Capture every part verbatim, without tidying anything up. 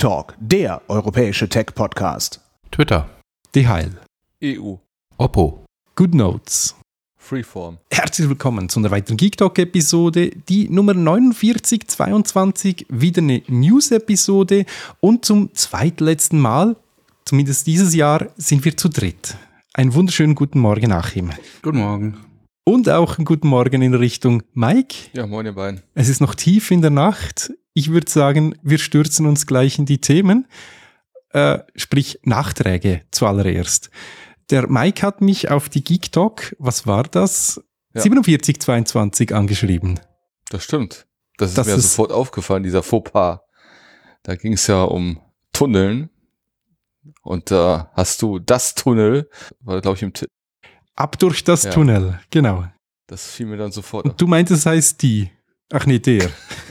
Talk, der europäische Tech-Podcast. Twitter, D H L, E U, Oppo, GoodNotes. Freeform. Herzlich willkommen zu einer weiteren Geek Talk-Episode, die Nummer neunundvierzig zweiundzwanzig, wieder eine News-Episode und zum zweitletzten Mal, zumindest dieses Jahr, sind wir zu dritt. Einen wunderschönen guten Morgen, Achim. Guten Morgen. Und auch einen guten Morgen in Richtung Mike. Ja, moin ihr beiden. Es ist noch tief in der Nacht. Ich würde sagen, wir stürzen uns gleich in die Themen, äh, sprich Nachträge zuallererst. Der Mike hat mich auf die Geek Talk, was war das? Ja. siebenundvierzig zweiundzwanzig angeschrieben. Das stimmt. Das ist Das mir ist- sofort aufgefallen, dieser Fauxpas. Da ging es ja um Tunneln. Und da hast du das Tunnel, war glaube ich im T- Ab durch das Ja. Tunnel, genau. Das fiel mir dann sofort auf. Und du meintest, es heißt die. Ach nee, der.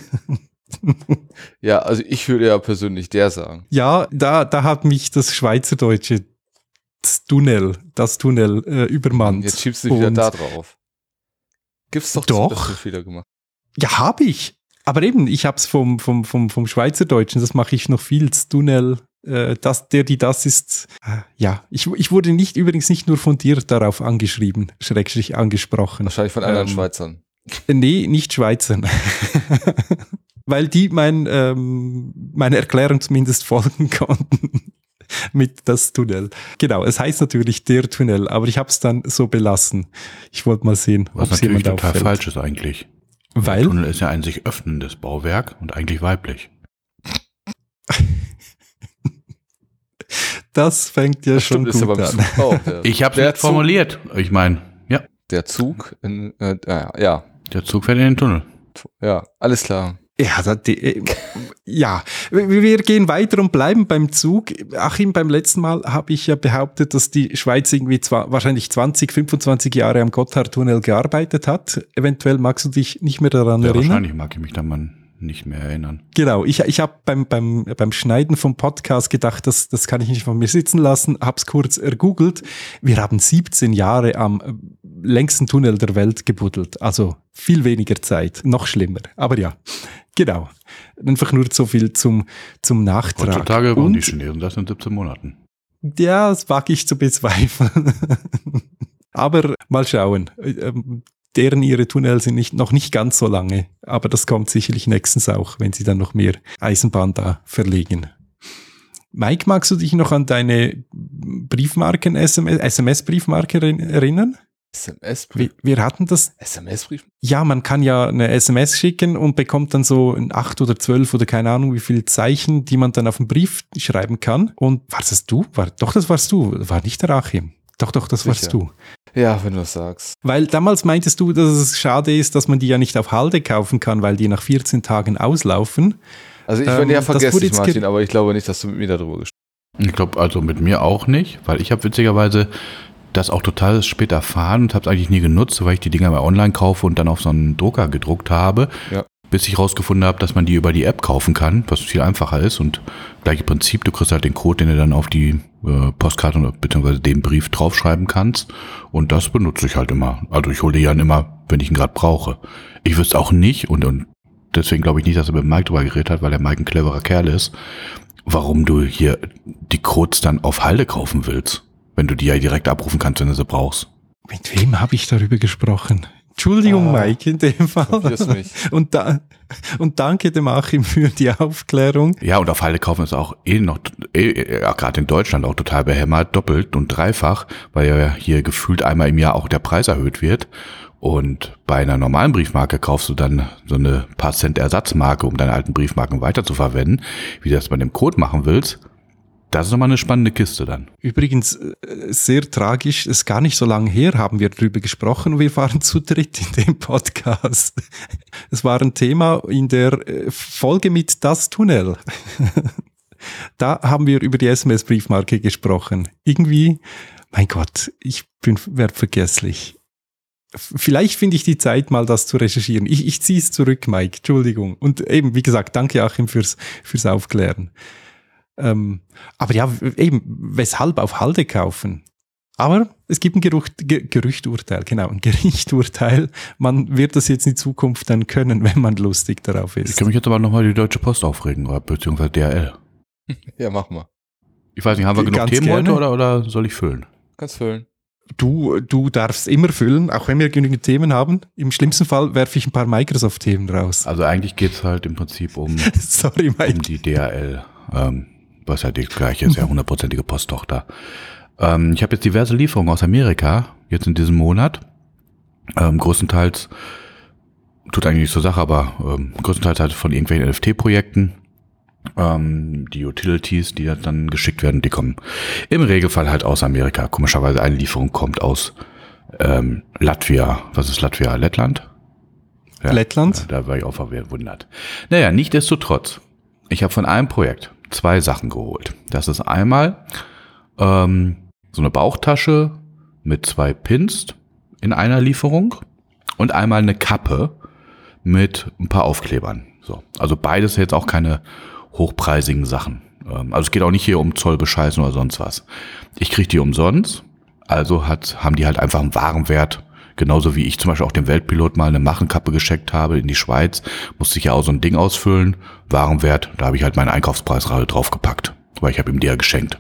Ja, also ich würde ja persönlich der sagen. Ja, da, da hat mich das Schweizerdeutsche das Tunnel, das Tunnel äh, übermannt. Jetzt schiebst du dich wieder Und- da drauf. Gibt's doch, Doch. zu, dass du Fehler gemacht. Ja, habe ich. Aber eben, ich habe es vom, vom, vom, vom Schweizerdeutschen, das mache ich noch viel, das Tunnel, äh, das, der, die, das ist, äh, ja, ich, ich wurde nicht, übrigens nicht nur von dir darauf angeschrieben, schrägstrich angesprochen. Wahrscheinlich von anderen Ähm, Schweizern. Äh, Nee, nicht Schweizern. Weil die mein, ähm, meine Erklärung zumindest folgen konnten mit das Tunnel. Genau, es heißt natürlich der Tunnel, aber ich habe es dann so belassen. Ich wollte mal sehen, Was ob es natürlich jemand total auffällt. falsch ist eigentlich. Der Weil, Tunnel ist ja ein sich öffnendes Bauwerk und eigentlich weiblich. das fängt ja Das schon stimmt, ist ja gut beim an. Zug auch. Der, Ich habe es der nicht formuliert. Ich meine, ja, Zug, der Zug, in, äh, ja, ja, der Zug fährt in den Tunnel. ja, alles klar. Ja, da, die, äh, ja, wir wir gehen weiter und bleiben beim Zug. Achim, beim letzten Mal habe ich ja behauptet, dass die Schweiz irgendwie zwar wahrscheinlich zwanzig, fünfundzwanzig Jahre am Gotthardtunnel gearbeitet hat. Eventuell magst du dich nicht mehr daran Ja, erinnern. wahrscheinlich mag ich mich da mal nicht mehr erinnern. Genau, ich, ich habe beim, beim, beim Schneiden vom Podcast gedacht, das, das kann ich nicht von mir sitzen lassen, hab's kurz ergoogelt. Wir haben siebzehn Jahre am äh, längsten Tunnel der Welt gebuddelt, also viel weniger Zeit, noch schlimmer. Aber ja, genau. Einfach nur so viel zum, zum Nachtrag. Heutzutage bauen Und- die Chinesen das in siebzehn Monaten. Ja, das wage ich zu bezweifeln. Aber mal schauen. Ähm, Deren ihre Tunnel sind nicht, noch nicht ganz so lange, aber das kommt sicherlich nächstens auch, wenn sie dann noch mehr Eisenbahn da verlegen. Mike, magst du dich noch an deine Briefmarken, S M S-Briefmarke erinnern? S M S-Brief. Wir, wir hatten das, S M S-Brief? ja, man kann ja eine S M S schicken und bekommt dann so ein acht oder zwölf oder keine Ahnung wie viele Zeichen, die man dann auf den Brief schreiben kann. Und war das du? War, doch, das warst du. War nicht der Achim. Doch, doch, das warst Sicher. du. Ja, wenn du es sagst. Weil damals meintest du, dass es schade ist, dass man die ja nicht auf Halde kaufen kann, weil die nach vierzehn Tagen auslaufen. Also ich Ähm, bin ja das wurde vergesslich, jetzt Martin, ge- aber ich glaube nicht, dass du mit mir darüber gesprochen Ich glaube also mit mir auch nicht, weil ich habe witzigerweise das auch total spät erfahren und habe es eigentlich nie genutzt, weil ich die Dinger mal online kaufe und dann auf so einen Drucker gedruckt habe, Ja. bis ich rausgefunden habe, dass man die über die App kaufen kann, was viel einfacher ist und gleiche Prinzip, du kriegst halt den Code, den du dann auf die äh, Postkarte oder beziehungsweise den Brief draufschreiben kannst und das benutze ich halt immer. Also ich hole die dann immer, wenn ich ihn gerade brauche. Ich wüsste auch nicht und, und deswegen glaube ich nicht, dass er mit Mike drüber geredet hat, weil der Mike ein cleverer Kerl ist, warum du hier die Codes dann auf Halde kaufen willst, wenn du die ja direkt abrufen kannst, wenn du sie brauchst. Mit wem habe ich darüber gesprochen? Entschuldigung, Ah, Mike, in dem Fall. Probier's mich. Und, da, und danke dem Achim für die Aufklärung. Ja, und auf Halde kaufen ist auch eh noch, eh, ja, gerade in Deutschland auch total behämmert, doppelt und dreifach, weil ja hier gefühlt einmal im Jahr auch der Preis erhöht wird. Und bei einer normalen Briefmarke kaufst du dann so eine paar Cent Ersatzmarke, um deine alten Briefmarken weiter zu verwenden. Wie du das bei dem Code machen willst, das ist nochmal eine spannende Kiste dann. Übrigens, äh, sehr tragisch, ist gar nicht so lange her, haben wir drüber gesprochen und wir waren zu dritt in dem Podcast. Es war ein Thema in der äh, Folge mit Das Tunnel. Da haben wir über die S M S-Briefmarke gesprochen. Irgendwie, mein Gott, ich bin werd vergesslich. F- Vielleicht finde ich die Zeit, mal das zu recherchieren. Ich, ich ziehe es zurück, Mike. Entschuldigung. Und eben, wie gesagt, danke Achim fürs, fürs Aufklären. Ähm, aber ja, w- eben, weshalb auf Halde kaufen? Aber es gibt ein Gerücht, Ge- Gerüchturteil, genau, ein Gerichturteil. Man wird das jetzt in Zukunft dann können, wenn man lustig darauf Ich ist. kann mich jetzt aber nochmal die Deutsche Post aufregen, oder beziehungsweise D H L. Ja, mach mal. Ich weiß nicht, haben wir genug Ganz Themen gerne. heute oder, oder soll ich füllen? Kannst füllen. Du, du darfst immer füllen, auch wenn wir genügend Themen haben. Im schlimmsten Fall werfe ich ein paar Microsoft-Themen raus. Also eigentlich geht es halt im Prinzip um, Sorry, Mike. um die D H L, ähm, was ja die gleiche ist, ja hundertprozentige Posttochter. Ähm, ich habe jetzt diverse Lieferungen aus Amerika, jetzt in diesem Monat. Ähm, größtenteils, tut eigentlich nicht zur Sache, aber ähm, größtenteils halt von irgendwelchen N F T-Projekten. Ähm, die Utilities, die dann geschickt werden, die kommen im Regelfall halt aus Amerika. Komischerweise eine Lieferung kommt aus ähm, Latvia. Was ist Latvia? Lettland? Ja, Lettland? Da war ich auch verwundert. Naja, nichtsdestotrotz. Ich habe von einem Projekt zwei Sachen geholt. Das ist einmal ähm, so eine Bauchtasche mit zwei Pins in einer Lieferung und einmal eine Kappe mit ein paar Aufklebern. So, also beides jetzt auch keine hochpreisigen Sachen. Also es geht auch nicht hier um Zollbescheißen oder sonst was. Ich kriege die umsonst, also hat, haben die halt einfach einen Warenwert, genauso wie ich zum Beispiel auch dem Weltpilot mal eine Machenkappe geschickt habe in die Schweiz, musste ich ja auch so ein Ding ausfüllen, Warenwert, da habe ich halt meinen Einkaufspreis draufgepackt, weil ich habe ihm die ja geschenkt.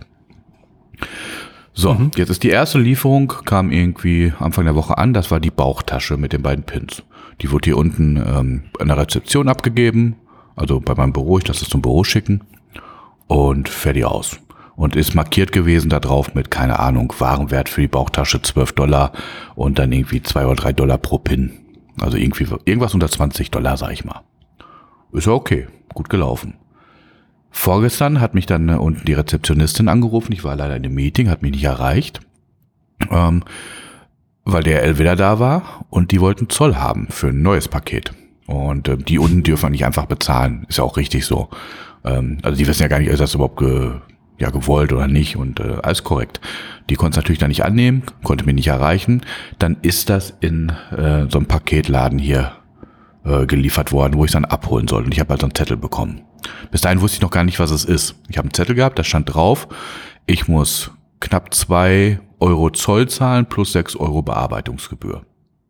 So, mhm. Jetzt ist die erste Lieferung, kam irgendwie Anfang der Woche an, das war die Bauchtasche mit den beiden Pins. Die wurde hier unten ähm, an der Rezeption abgegeben, also bei meinem Büro, ich lasse es zum Büro schicken und fertig aus. Und ist markiert gewesen da drauf mit, keine Ahnung, Warenwert für die Bauchtasche zwölf Dollar und dann irgendwie zwei oder drei Dollar pro Pin. Also irgendwie irgendwas unter zwanzig Dollar, sag ich mal. Ist ja okay, gut gelaufen. Vorgestern hat mich dann unten die Rezeptionistin angerufen, ich war leider in einem Meeting, hat mich nicht erreicht, ähm, weil der L wieder da war und die wollten Zoll haben für ein neues Paket. Und äh, die unten dürfen wir nicht einfach bezahlen. Ist ja auch richtig so. Ähm, also die wissen ja gar nicht, ist das überhaupt ge, ja, gewollt oder nicht. Und äh, alles korrekt. Die konnten es natürlich dann nicht annehmen, konnte mich nicht erreichen. Dann ist das in äh, so einem Paketladen hier äh, geliefert worden, wo ich es dann abholen soll. Und ich habe halt so einen Zettel bekommen. Bis dahin wusste ich noch gar nicht, was es ist. Ich habe einen Zettel gehabt, da stand drauf, ich muss knapp zwei Euro Zoll zahlen plus sechs Euro Bearbeitungsgebühr.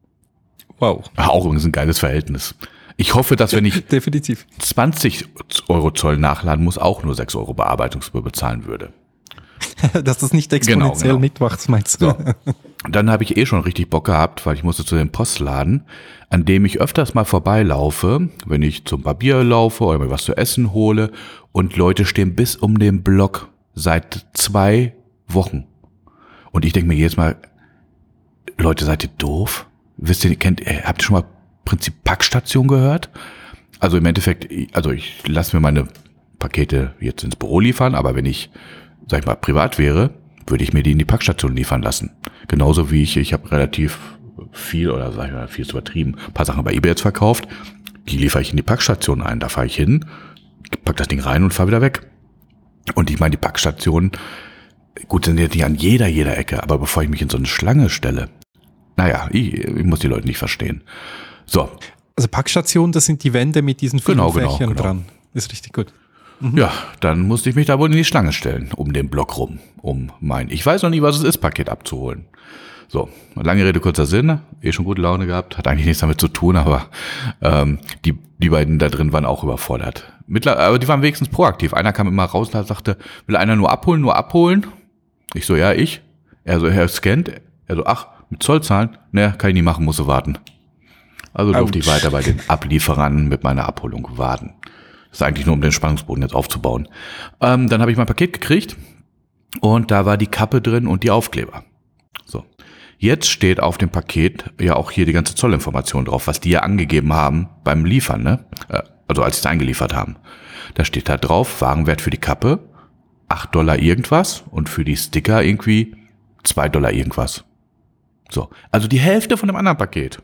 Wow. Auch übrigens ein geiles Verhältnis. Ich hoffe, dass wenn ich definitiv zwanzig Euro Zoll nachladen muss, auch nur sechs Euro Bearbeitungsgebühr bezahlen würde. Dass das nicht exponentiell genau, genau. mitmacht, meinst du? So. Dann habe ich eh schon richtig Bock gehabt, weil ich musste zu dem Postladen, an dem ich öfters mal vorbeilaufe, wenn ich zum Barbier laufe oder mir was zu essen hole und Leute stehen bis um den Block seit zwei Wochen. Und ich denke mir jedes Mal, Leute, seid ihr doof? Wisst ihr, kennt, habt ihr schon mal Prinzip Packstation gehört? Also im Endeffekt, also ich lasse mir meine Pakete jetzt ins Büro liefern, aber wenn ich, sag ich mal, privat wäre, würde ich mir die in die Packstation liefern lassen. Genauso wie ich, ich habe relativ viel, oder sag ich mal, viel ist übertrieben, ein paar Sachen bei eBay jetzt verkauft, die liefere ich in die Packstation ein. Da fahre ich hin, pack das Ding rein und fahre wieder weg. Und ich meine, die Packstationen, gut, sind jetzt nicht an jeder, jeder Ecke, aber bevor ich mich in so eine Schlange stelle, naja, ich, ich muss die Leute nicht verstehen. So. Also Packstation, das sind die Wände mit diesen vielen genau, genau, Fächern genau. dran. Ist richtig gut. Mhm. Ja, dann musste ich mich da wohl in die Schlange stellen, um den Block rum, um mein, ich weiß noch nie, was es ist, Paket abzuholen. So, lange Rede, kurzer Sinn, eh schon gute Laune gehabt, hat eigentlich nichts damit zu tun, aber ähm, die die beiden da drin waren auch überfordert. Mittlerweile, aber die waren wenigstens proaktiv. Einer kam immer raus und sagte, will einer nur abholen, nur abholen? Ich so, ja, ich. Er so, er scannt. Er so, ach, mit Zoll zahlen? Ne, kann ich nicht machen, musste warten. Also durfte ich weiter bei den Ablieferern mit meiner Abholung warten. Das ist eigentlich nur, um den Spannungsboden jetzt aufzubauen. Ähm, dann habe ich mein Paket gekriegt und da war die Kappe drin und die Aufkleber. So. Jetzt steht auf dem Paket ja auch hier die ganze Zollinformation drauf, was die ja angegeben haben beim Liefern, ne? Also als sie es eingeliefert haben. Da steht da drauf, Warenwert für die Kappe, acht Dollar irgendwas und für die Sticker irgendwie zwei Dollar irgendwas. So. Also die Hälfte von dem anderen Paket.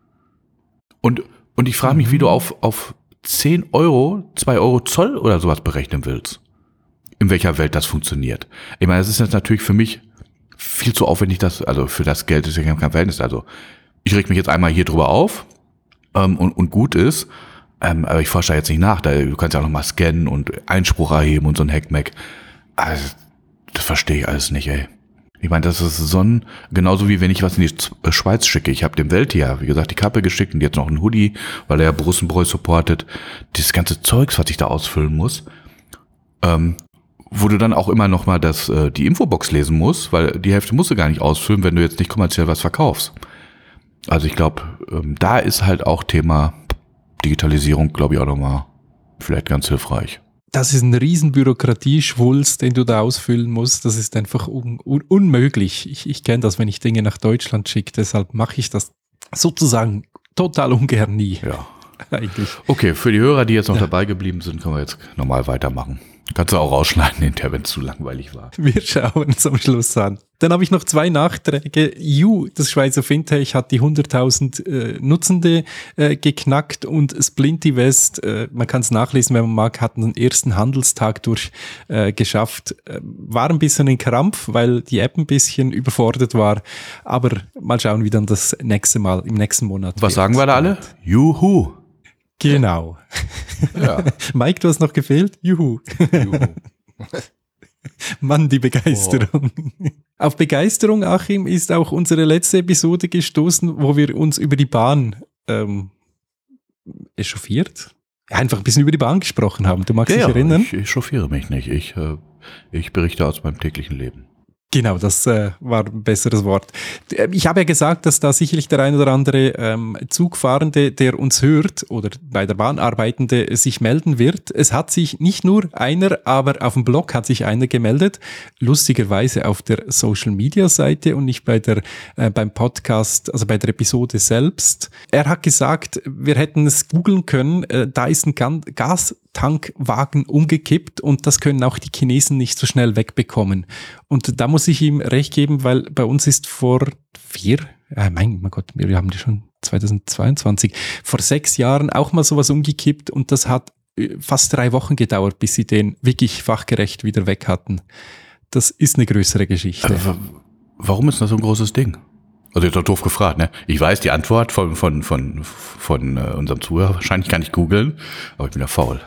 Und, und ich frage mich, wie du auf, auf zehn Euro, zwei Euro Zoll oder sowas berechnen willst. In welcher Welt das funktioniert. Ich meine, das ist jetzt natürlich für mich viel zu aufwendig, das, also für das Geld ist ja kein Verhältnis. Also ich reg mich jetzt einmal hier drüber auf ähm, und, und gut ist, ähm, aber ich forsche da jetzt nicht nach. Da, du kannst ja auch nochmal scannen und Einspruch erheben und so ein Hackmack. Also, das verstehe ich alles nicht, ey. Ich meine, das ist so ein, genauso wie wenn ich was in die Schweiz schicke. Ich habe dem Weltjahr, wie gesagt, die Kappe geschickt und jetzt noch ein Hoodie, weil er ja Brussenbräu supportet. Dieses ganze Zeugs, was ich da ausfüllen muss. Ähm, wo du dann auch immer noch mal das, äh, die Infobox lesen musst, weil die Hälfte musst du gar nicht ausfüllen, wenn du jetzt nicht kommerziell was verkaufst. Also ich glaube, ähm, da ist halt auch Thema Digitalisierung, glaube ich, auch nochmal vielleicht ganz hilfreich. Das ist ein riesen Bürokratieschwulst, den du da ausfüllen musst. Das ist einfach un- un- unmöglich. Ich, ich kenne das, wenn ich Dinge nach Deutschland schicke. Deshalb mache ich das sozusagen total ungern nie. Ja. Eigentlich. Okay, für die Hörer, die jetzt noch Ja. dabei geblieben sind, können wir jetzt normal weitermachen. Kannst du auch rausschneiden hinterher, wenn es zu langweilig war. Wir schauen uns am Schluss an. Dann habe ich noch zwei Nachträge. You, das Schweizer Fintech, hat die hunderttausend äh, Nutzende äh, geknackt und Splinty West, äh, man kann es nachlesen, wenn man mag, hat den ersten Handelstag durch äh, geschafft. Äh, war ein bisschen ein Krampf, weil die App ein bisschen überfordert war, aber mal schauen, wie dann das nächste Mal, im nächsten Monat Was wird. sagen wir da alle? Juhu! Genau. Ja. Mike, du hast noch gefehlt? Juhu. Juhu. Mann, die Begeisterung. Oh. Auf Begeisterung, Achim, ist auch unsere letzte Episode gestoßen, wo wir uns über die Bahn ähm, echauffiert? Ja, einfach ein bisschen über die Bahn gesprochen haben. Du magst Ja, dich ja, erinnern? ich, ich chauffiere mich nicht. Ich, äh, ich berichte aus meinem täglichen Leben. Genau, das äh, war ein besseres Wort. Ich habe ja gesagt, dass da sicherlich der ein oder andere ähm, Zugfahrende, der uns hört oder bei der Bahn Arbeitende, sich melden wird. Es hat sich nicht nur einer, aber auf dem Blog hat sich einer gemeldet, lustigerweise auf der Social-Media-Seite und nicht bei der äh, beim Podcast, also bei der Episode selbst. Er hat gesagt, wir hätten es googeln können, äh, da ist ein Gan- Gastankwagen umgekippt und das können auch die Chinesen nicht so schnell wegbekommen. Und da muss ich ihm recht geben, weil bei uns ist vor vier, äh, mein, mein Gott, wir haben die schon zweitausendzweiundzwanzig, vor sechs Jahren auch mal sowas umgekippt und das hat fast drei Wochen gedauert, bis sie den wirklich fachgerecht wieder weg hatten. Das ist eine größere Geschichte. Also, warum ist das so ein großes Ding? Also jetzt doch doof gefragt, ne? Ich weiß die Antwort von, von, von, von äh, unserem Zuhörer, wahrscheinlich kann ich googeln, aber ich bin ja faul.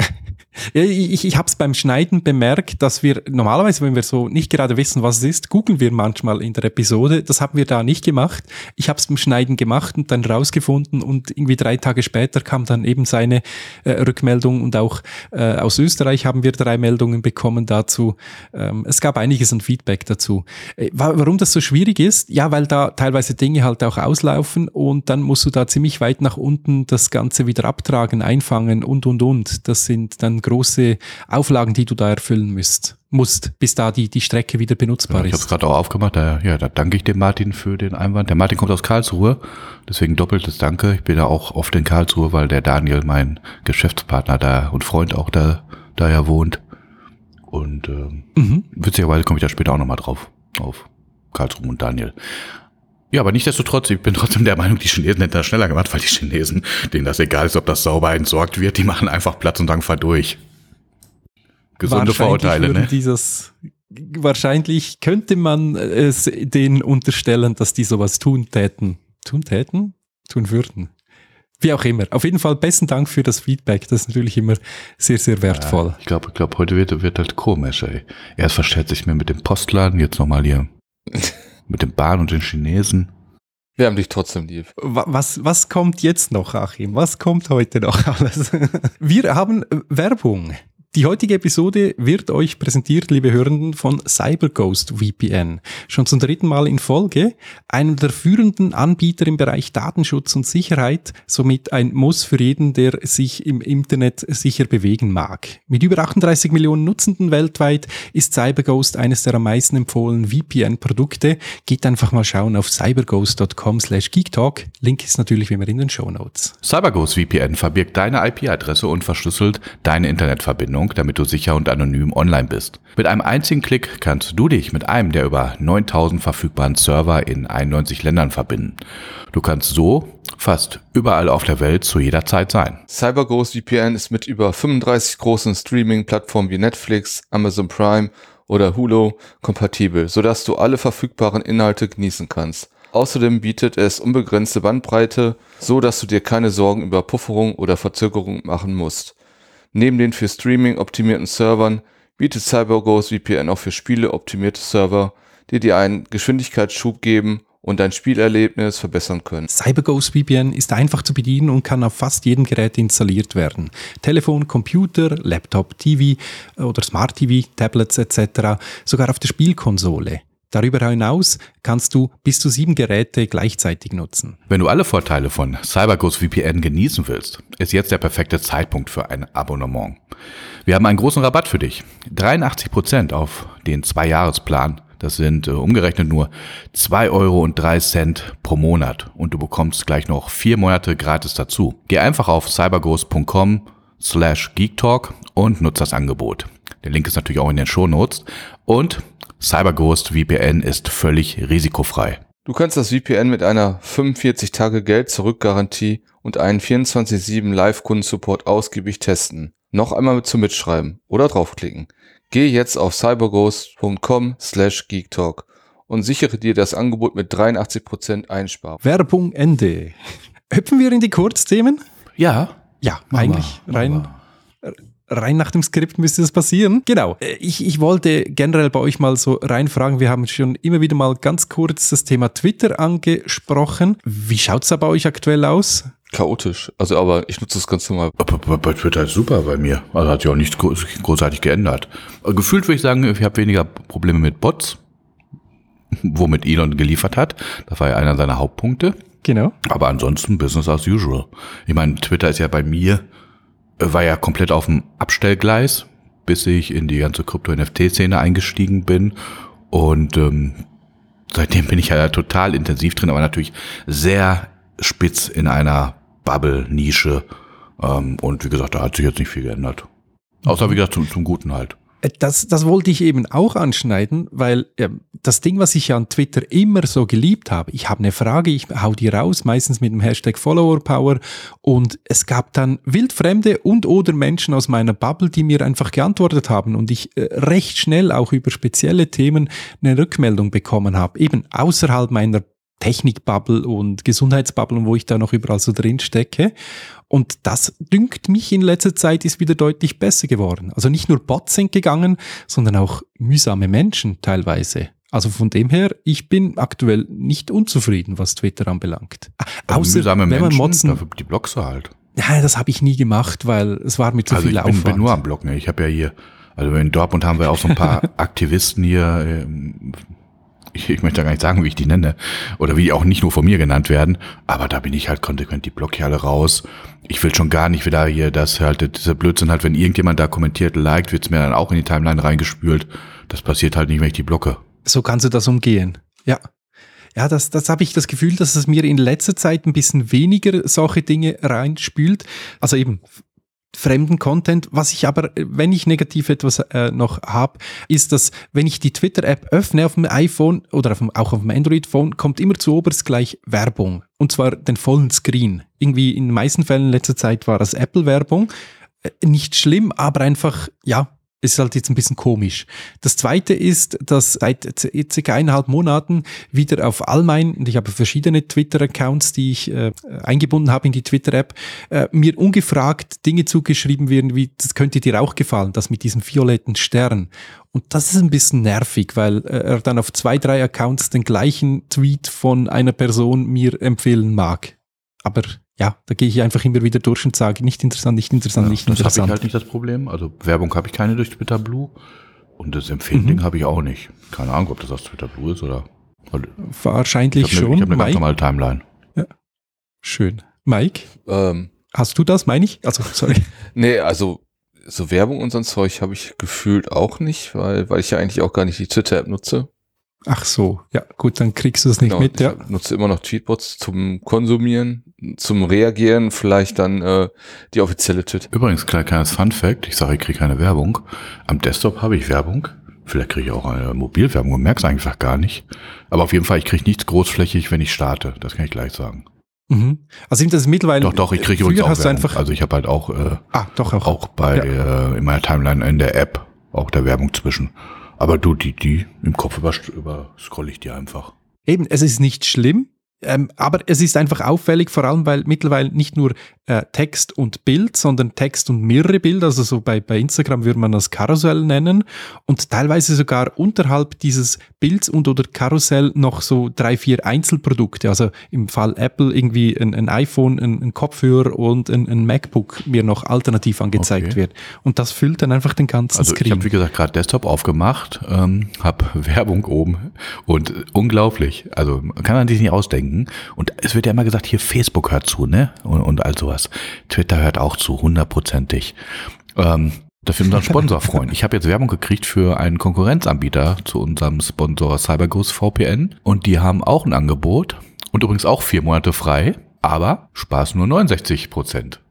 Ja, ich ich habe es beim Schneiden bemerkt, dass wir normalerweise, wenn wir so nicht gerade wissen, was es ist, googeln wir manchmal in der Episode. Das haben wir da nicht gemacht. Ich habe es beim Schneiden gemacht und dann rausgefunden und irgendwie drei Tage später kam dann eben seine äh, Rückmeldung und auch äh, aus Österreich haben wir drei Meldungen bekommen dazu. Ähm, es gab einiges an Feedback dazu. Äh, warum das so schwierig ist? Ja, weil da teilweise Dinge halt auch auslaufen und dann musst du da ziemlich weit nach unten das Ganze wieder abtragen, einfangen und, und, und. Das sind dann große Auflagen, die du da erfüllen müsst, musst, bis da die, die Strecke wieder benutzbar Ja, ich habe ist. es gerade auch aufgemacht, da, ja, da danke ich dem Martin für den Einwand. Der Martin kommt aus Karlsruhe, deswegen doppeltes Danke. Ich bin ja auch oft in Karlsruhe, weil der Daniel, mein Geschäftspartner da und Freund auch da, da ja wohnt. Und ähm, Mhm. witzigerweise komme ich da später auch nochmal drauf, auf Karlsruhe und Daniel. Ja, aber nichtsdestotrotz, ich bin trotzdem der Meinung, die Chinesen hätten das schneller gemacht, weil die Chinesen, denen das egal ist, ob das sauber entsorgt wird, die machen einfach Platz und sagen, fahr durch. Gesunde Wahrscheinlich Vorurteile, würden ne? Dieses, wahrscheinlich könnte man es denen unterstellen, dass die sowas tun täten. Tun täten? Tun würden. Wie auch immer. Auf jeden Fall besten Dank für das Feedback. Das ist natürlich immer sehr, sehr wertvoll. Ja, ich glaube, ich glaube, heute wird, wird halt komisch, ey. Erst verschätze ich mir mit dem Postladen, jetzt nochmal hier mit dem Bahn und den Chinesen. Wir haben dich trotzdem lieb. Wa- Was, was kommt jetzt noch, Achim? Was kommt heute noch alles? Wir haben äh, Werbung. Die heutige Episode wird euch präsentiert, liebe Hörenden, von CyberGhost V P N. Schon zum dritten Mal in Folge. Einer der führenden Anbieter im Bereich Datenschutz und Sicherheit, somit ein Muss für jeden, der sich im Internet sicher bewegen mag. Mit über achtunddreißig Millionen Nutzenden weltweit ist CyberGhost eines der am meisten empfohlenen V P N-Produkte. Geht einfach mal schauen auf cyberghost dot com slash geektalk. Link ist natürlich wie immer in den Shownotes. CyberGhost V P N verbirgt deine I P-Adresse und verschlüsselt deine Internetverbindung, damit du sicher und anonym online bist. Mit einem einzigen Klick kannst du dich mit einem der über neuntausend verfügbaren Server in einundneunzig Ländern verbinden. Du kannst so fast überall auf der Welt zu jeder Zeit sein. CyberGhost V P N ist mit über fünfunddreißig großen Streaming-Plattformen wie Netflix, Amazon Prime oder Hulu kompatibel, sodass du alle verfügbaren Inhalte genießen kannst. Außerdem bietet es unbegrenzte Bandbreite, so dass du dir keine Sorgen über Pufferung oder Verzögerung machen musst. Neben den für Streaming optimierten Servern bietet CyberGhost V P N auch für Spiele optimierte Server, die dir einen Geschwindigkeitsschub geben und dein Spielerlebnis verbessern können. CyberGhost V P N ist einfach zu bedienen und kann auf fast jedem Gerät installiert werden. Telefon, Computer, Laptop, T V oder Smart T V, Tablets et cetera, sogar auf der Spielkonsole. Darüber hinaus kannst du bis zu sieben Geräte gleichzeitig nutzen. Wenn du alle Vorteile von CyberGhost V P N genießen willst, ist jetzt der perfekte Zeitpunkt für ein Abonnement. Wir haben einen großen Rabatt für dich. dreiundachtzig Prozent auf den Zwei-Jahres-Plan. Das sind äh, umgerechnet nur zwei Euro und drei Cent pro Monat. Und du bekommst gleich noch vier Monate gratis dazu. Geh einfach auf cyberghost.com slash geektalk und nutze das Angebot. Der Link ist natürlich auch in den Shownotes. Und CyberGhost V P N ist völlig risikofrei. Du kannst das V P N mit einer fünfundvierzig Tage Geld-Zurück-Garantie und einen vierundzwanzig sieben Live-Kundensupport ausgiebig testen. Noch einmal zum Mitschreiben oder draufklicken. Geh jetzt auf cyberghost.com slash geektalk und sichere dir das Angebot mit dreiundachtzig Prozent Einsparung. Werbung Ende. Hüpfen wir in die Kurzthemen? Ja. Ja, Mama, eigentlich rein... Mama. Rein nach dem Skript müsste das passieren. Genau. Ich, ich wollte generell bei euch mal so reinfragen, wir haben schon immer wieder mal ganz kurz das Thema Twitter angesprochen. Wie schaut es da bei euch aktuell aus? Chaotisch. Also, aber ich nutze das ganz normal. Bei Twitter ist super bei mir. Also hat sich auch nichts großartig geändert. Gefühlt würde ich sagen, ich habe weniger Probleme mit Bots, womit Elon geliefert hat. Das war ja einer seiner Hauptpunkte. Genau. Aber ansonsten Business as usual. Ich meine, Twitter ist ja bei mir war ja komplett auf dem Abstellgleis, bis ich in die ganze Krypto-N F T-Szene eingestiegen bin. Und ähm, seitdem bin ich ja total intensiv drin, aber natürlich sehr spitz in einer Bubble-Nische. Ähm, und wie gesagt, da hat sich jetzt nicht viel geändert. Außer, wie gesagt, zum, zum Guten halt. Das, das wollte ich eben auch anschneiden, weil äh, das Ding, was ich ja an Twitter immer so geliebt habe, ich habe eine Frage, ich hau die raus, meistens mit dem Hashtag FollowerPower, und es gab dann wildfremde und oder Menschen aus meiner Bubble, die mir einfach geantwortet haben und ich äh, recht schnell auch über spezielle Themen eine Rückmeldung bekommen habe, eben außerhalb meiner Technikbubble und Gesundheitsbubble, wo ich da noch überall so drin stecke. Und das, dünkt mich, in letzter Zeit ist wieder deutlich besser geworden. Also nicht nur Bots sind gegangen, sondern auch mühsame Menschen teilweise. Also von dem her, ich bin aktuell nicht unzufrieden, was Twitter anbelangt. Außer, mühsame wenn man Menschen, motzen, dafür die Blockst du halt. Ja, das habe ich nie gemacht, weil es war mir zu also viel ich bin, Aufwand. bin nur am Blocken. Ich habe ja hier, also in Dortmund haben wir auch so ein paar Aktivisten hier, ich, ich möchte gar nicht sagen, wie ich die nenne, oder wie die auch nicht nur von mir genannt werden, aber da bin ich halt konsequent, die blocke ich alle raus. Ich will schon gar nicht wieder hier, dass halt dieser Blödsinn halt, wenn irgendjemand da kommentiert, liked, wird's mir dann auch in die Timeline reingespült. Das passiert halt nicht, wenn ich die blocke. So kannst du das umgehen. Ja. Ja, das, das habe ich das Gefühl, dass es mir in letzter Zeit ein bisschen weniger solche Dinge reinspült. Also eben fremden Content. Was ich aber, wenn ich negativ etwas äh, noch habe, ist, dass wenn ich die Twitter-App öffne auf dem iPhone oder auf dem, auch auf dem Android-Phone, kommt immer zuoberst gleich Werbung. Und zwar den vollen Screen. Irgendwie in den meisten Fällen in letzter Zeit war das Apple-Werbung. Äh, nicht schlimm, aber einfach, ja, ist halt jetzt ein bisschen komisch. Das Zweite ist, dass seit circa eineinhalb Monaten wieder auf all meinen, und ich habe verschiedene Twitter-Accounts, die ich äh, eingebunden habe in die Twitter-App, äh, mir ungefragt Dinge zugeschrieben werden, wie, das könnte dir auch gefallen, das mit diesem violetten Stern. Und das ist ein bisschen nervig, weil äh, er dann auf zwei, drei Accounts den gleichen Tweet von einer Person mir empfehlen mag. Aber ja, da gehe ich einfach immer wieder durch und sage, nicht interessant, nicht interessant, ja, nicht das interessant. Das habe ich halt nicht das Problem. Also Werbung habe ich keine durch Twitter Blue und das Empfehlen-Ding mhm. habe ich auch nicht. Keine Ahnung, ob das aus Twitter Blue ist oder... Wahrscheinlich ich hab schon. Ne, ich habe eine Mike? ganz normale Timeline. Ja. Schön. Mike? Ähm, Hast du das, meine ich? Also, sorry. nee, also so Werbung und so ein Zeug habe ich gefühlt auch nicht, weil, weil ich ja eigentlich auch gar nicht die Twitter-App nutze. Ach so, ja gut, dann kriegst du es nicht genau, mit, ja. Ich nutze immer noch Tweetbots zum Konsumieren, zum Reagieren, vielleicht dann äh, die offizielle Twitter. Übrigens, kleines Fun-Fact, ich sage, ich kriege keine Werbung. Am Desktop habe ich Werbung. Vielleicht kriege ich auch eine Mobilwerbung und merke es einfach gar nicht. Aber auf jeden Fall, ich kriege nichts großflächig, wenn ich starte. Das kann ich gleich sagen. Mhm. Also sind das mittlerweile... Doch, doch, ich kriege übrigens auch hast Werbung. Du einfach also ich habe halt auch, äh, ah, doch auch. auch bei ja. äh, in meiner Timeline in der App auch der Werbung zwischen. Aber du, die, die im Kopf über, über scroll ich dir einfach. Eben, es ist nicht schlimm, Ähm, aber es ist einfach auffällig, vor allem, weil mittlerweile nicht nur äh, Text und Bild, sondern Text und mehrere Bilder, also so bei, bei Instagram würde man das Karussell nennen und teilweise sogar unterhalb dieses Bilds und oder Karussell noch so drei, vier Einzelprodukte, also im Fall Apple irgendwie ein, ein iPhone, ein, ein Kopfhörer und ein, ein MacBook mir noch alternativ angezeigt okay. wird. Und das füllt dann einfach den ganzen also Screen. Ich habe, wie gesagt, gerade Desktop aufgemacht, ähm, habe Werbung oben und unglaublich, also kann man sich nicht ausdenken. Und es wird ja immer gesagt, hier Facebook hört zu, ne? Und, und all sowas. Twitter hört auch zu, hundertprozentig. Ähm, dafür unseren Sponsor freuen. Ich habe jetzt Werbung gekriegt für einen Konkurrenzanbieter zu unserem Sponsor CyberGhost V P N. Und die haben auch ein Angebot. Und übrigens auch vier Monate frei. Aber Spaß nur neunundsechzig Prozent.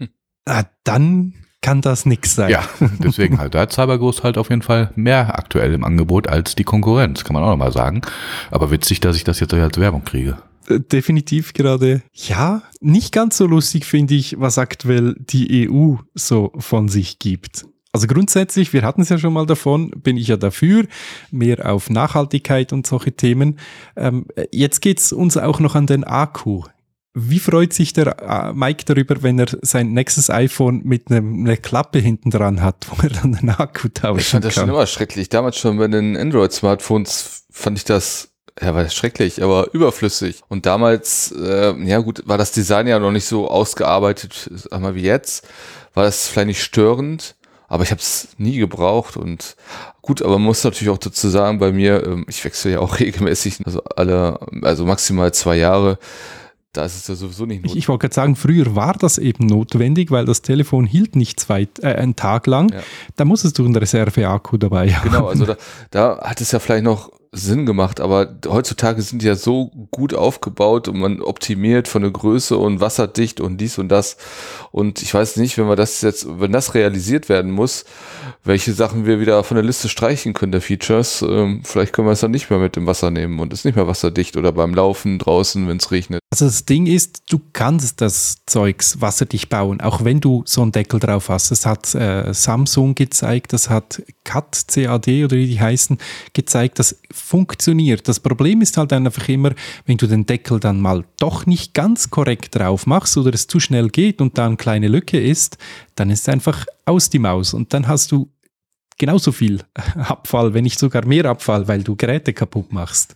Ah, dann kann das nix sein. Ja, deswegen halt, da hat CyberGhost halt auf jeden Fall mehr aktuell im Angebot als die Konkurrenz, kann man auch nochmal sagen. Aber witzig, dass ich das jetzt als Werbung kriege. Definitiv gerade. Ja, nicht ganz so lustig finde ich, was aktuell die E U so von sich gibt. Also grundsätzlich, wir hatten es ja schon mal davon, bin ich ja dafür, mehr auf Nachhaltigkeit und solche Themen. Ähm, jetzt geht's uns auch noch an den Akku. Wie freut sich der Mike darüber, wenn er sein nächstes iPhone mit einem, einer Klappe hinten dran hat, wo er dann den Akku tauschen kann? Ich fand das kann. schon immer schrecklich. Damals schon bei den Android-Smartphones fand ich das, ja, war das schrecklich, aber überflüssig. Und damals, äh, ja gut, war das Design ja noch nicht so ausgearbeitet, sag mal, wie jetzt. War das vielleicht nicht störend, aber ich habe es nie gebraucht. Und gut, aber man muss natürlich auch dazu sagen, bei mir, ähm, ich wechsle ja auch regelmäßig, also alle, also maximal zwei Jahre. Da ist es ja sowieso nicht notwendig. Ich, ich wollte gerade sagen, früher war das eben notwendig, weil das Telefon hielt nicht zwei, äh, einen Tag lang. Ja. Da musstest du einen Reserve-Akku dabei haben. Genau, also da, da hat es ja vielleicht noch Sinn gemacht, aber heutzutage sind die ja so gut aufgebaut und man optimiert von der Größe und wasserdicht und dies und das. Und ich weiß nicht, wenn wir das jetzt, wenn das realisiert werden muss, welche Sachen wir wieder von der Liste streichen können, der Features. Ähm, vielleicht können wir es dann nicht mehr mit dem Wasser nehmen und ist nicht mehr wasserdicht oder beim Laufen draußen, wenn es regnet. Also das Ding ist, du kannst das Zeugs wasserdicht bauen, auch wenn du so einen Deckel drauf hast. Das hat äh, Samsung gezeigt, das hat C A D, C A D oder wie die heißen, gezeigt, das funktioniert. Das Problem ist halt einfach immer, wenn du den Deckel dann mal doch nicht ganz korrekt drauf machst oder es zu schnell geht und da eine kleine Lücke ist, dann ist es einfach aus die Maus und dann hast du genauso viel Abfall, wenn nicht sogar mehr Abfall, weil du Geräte kaputt machst.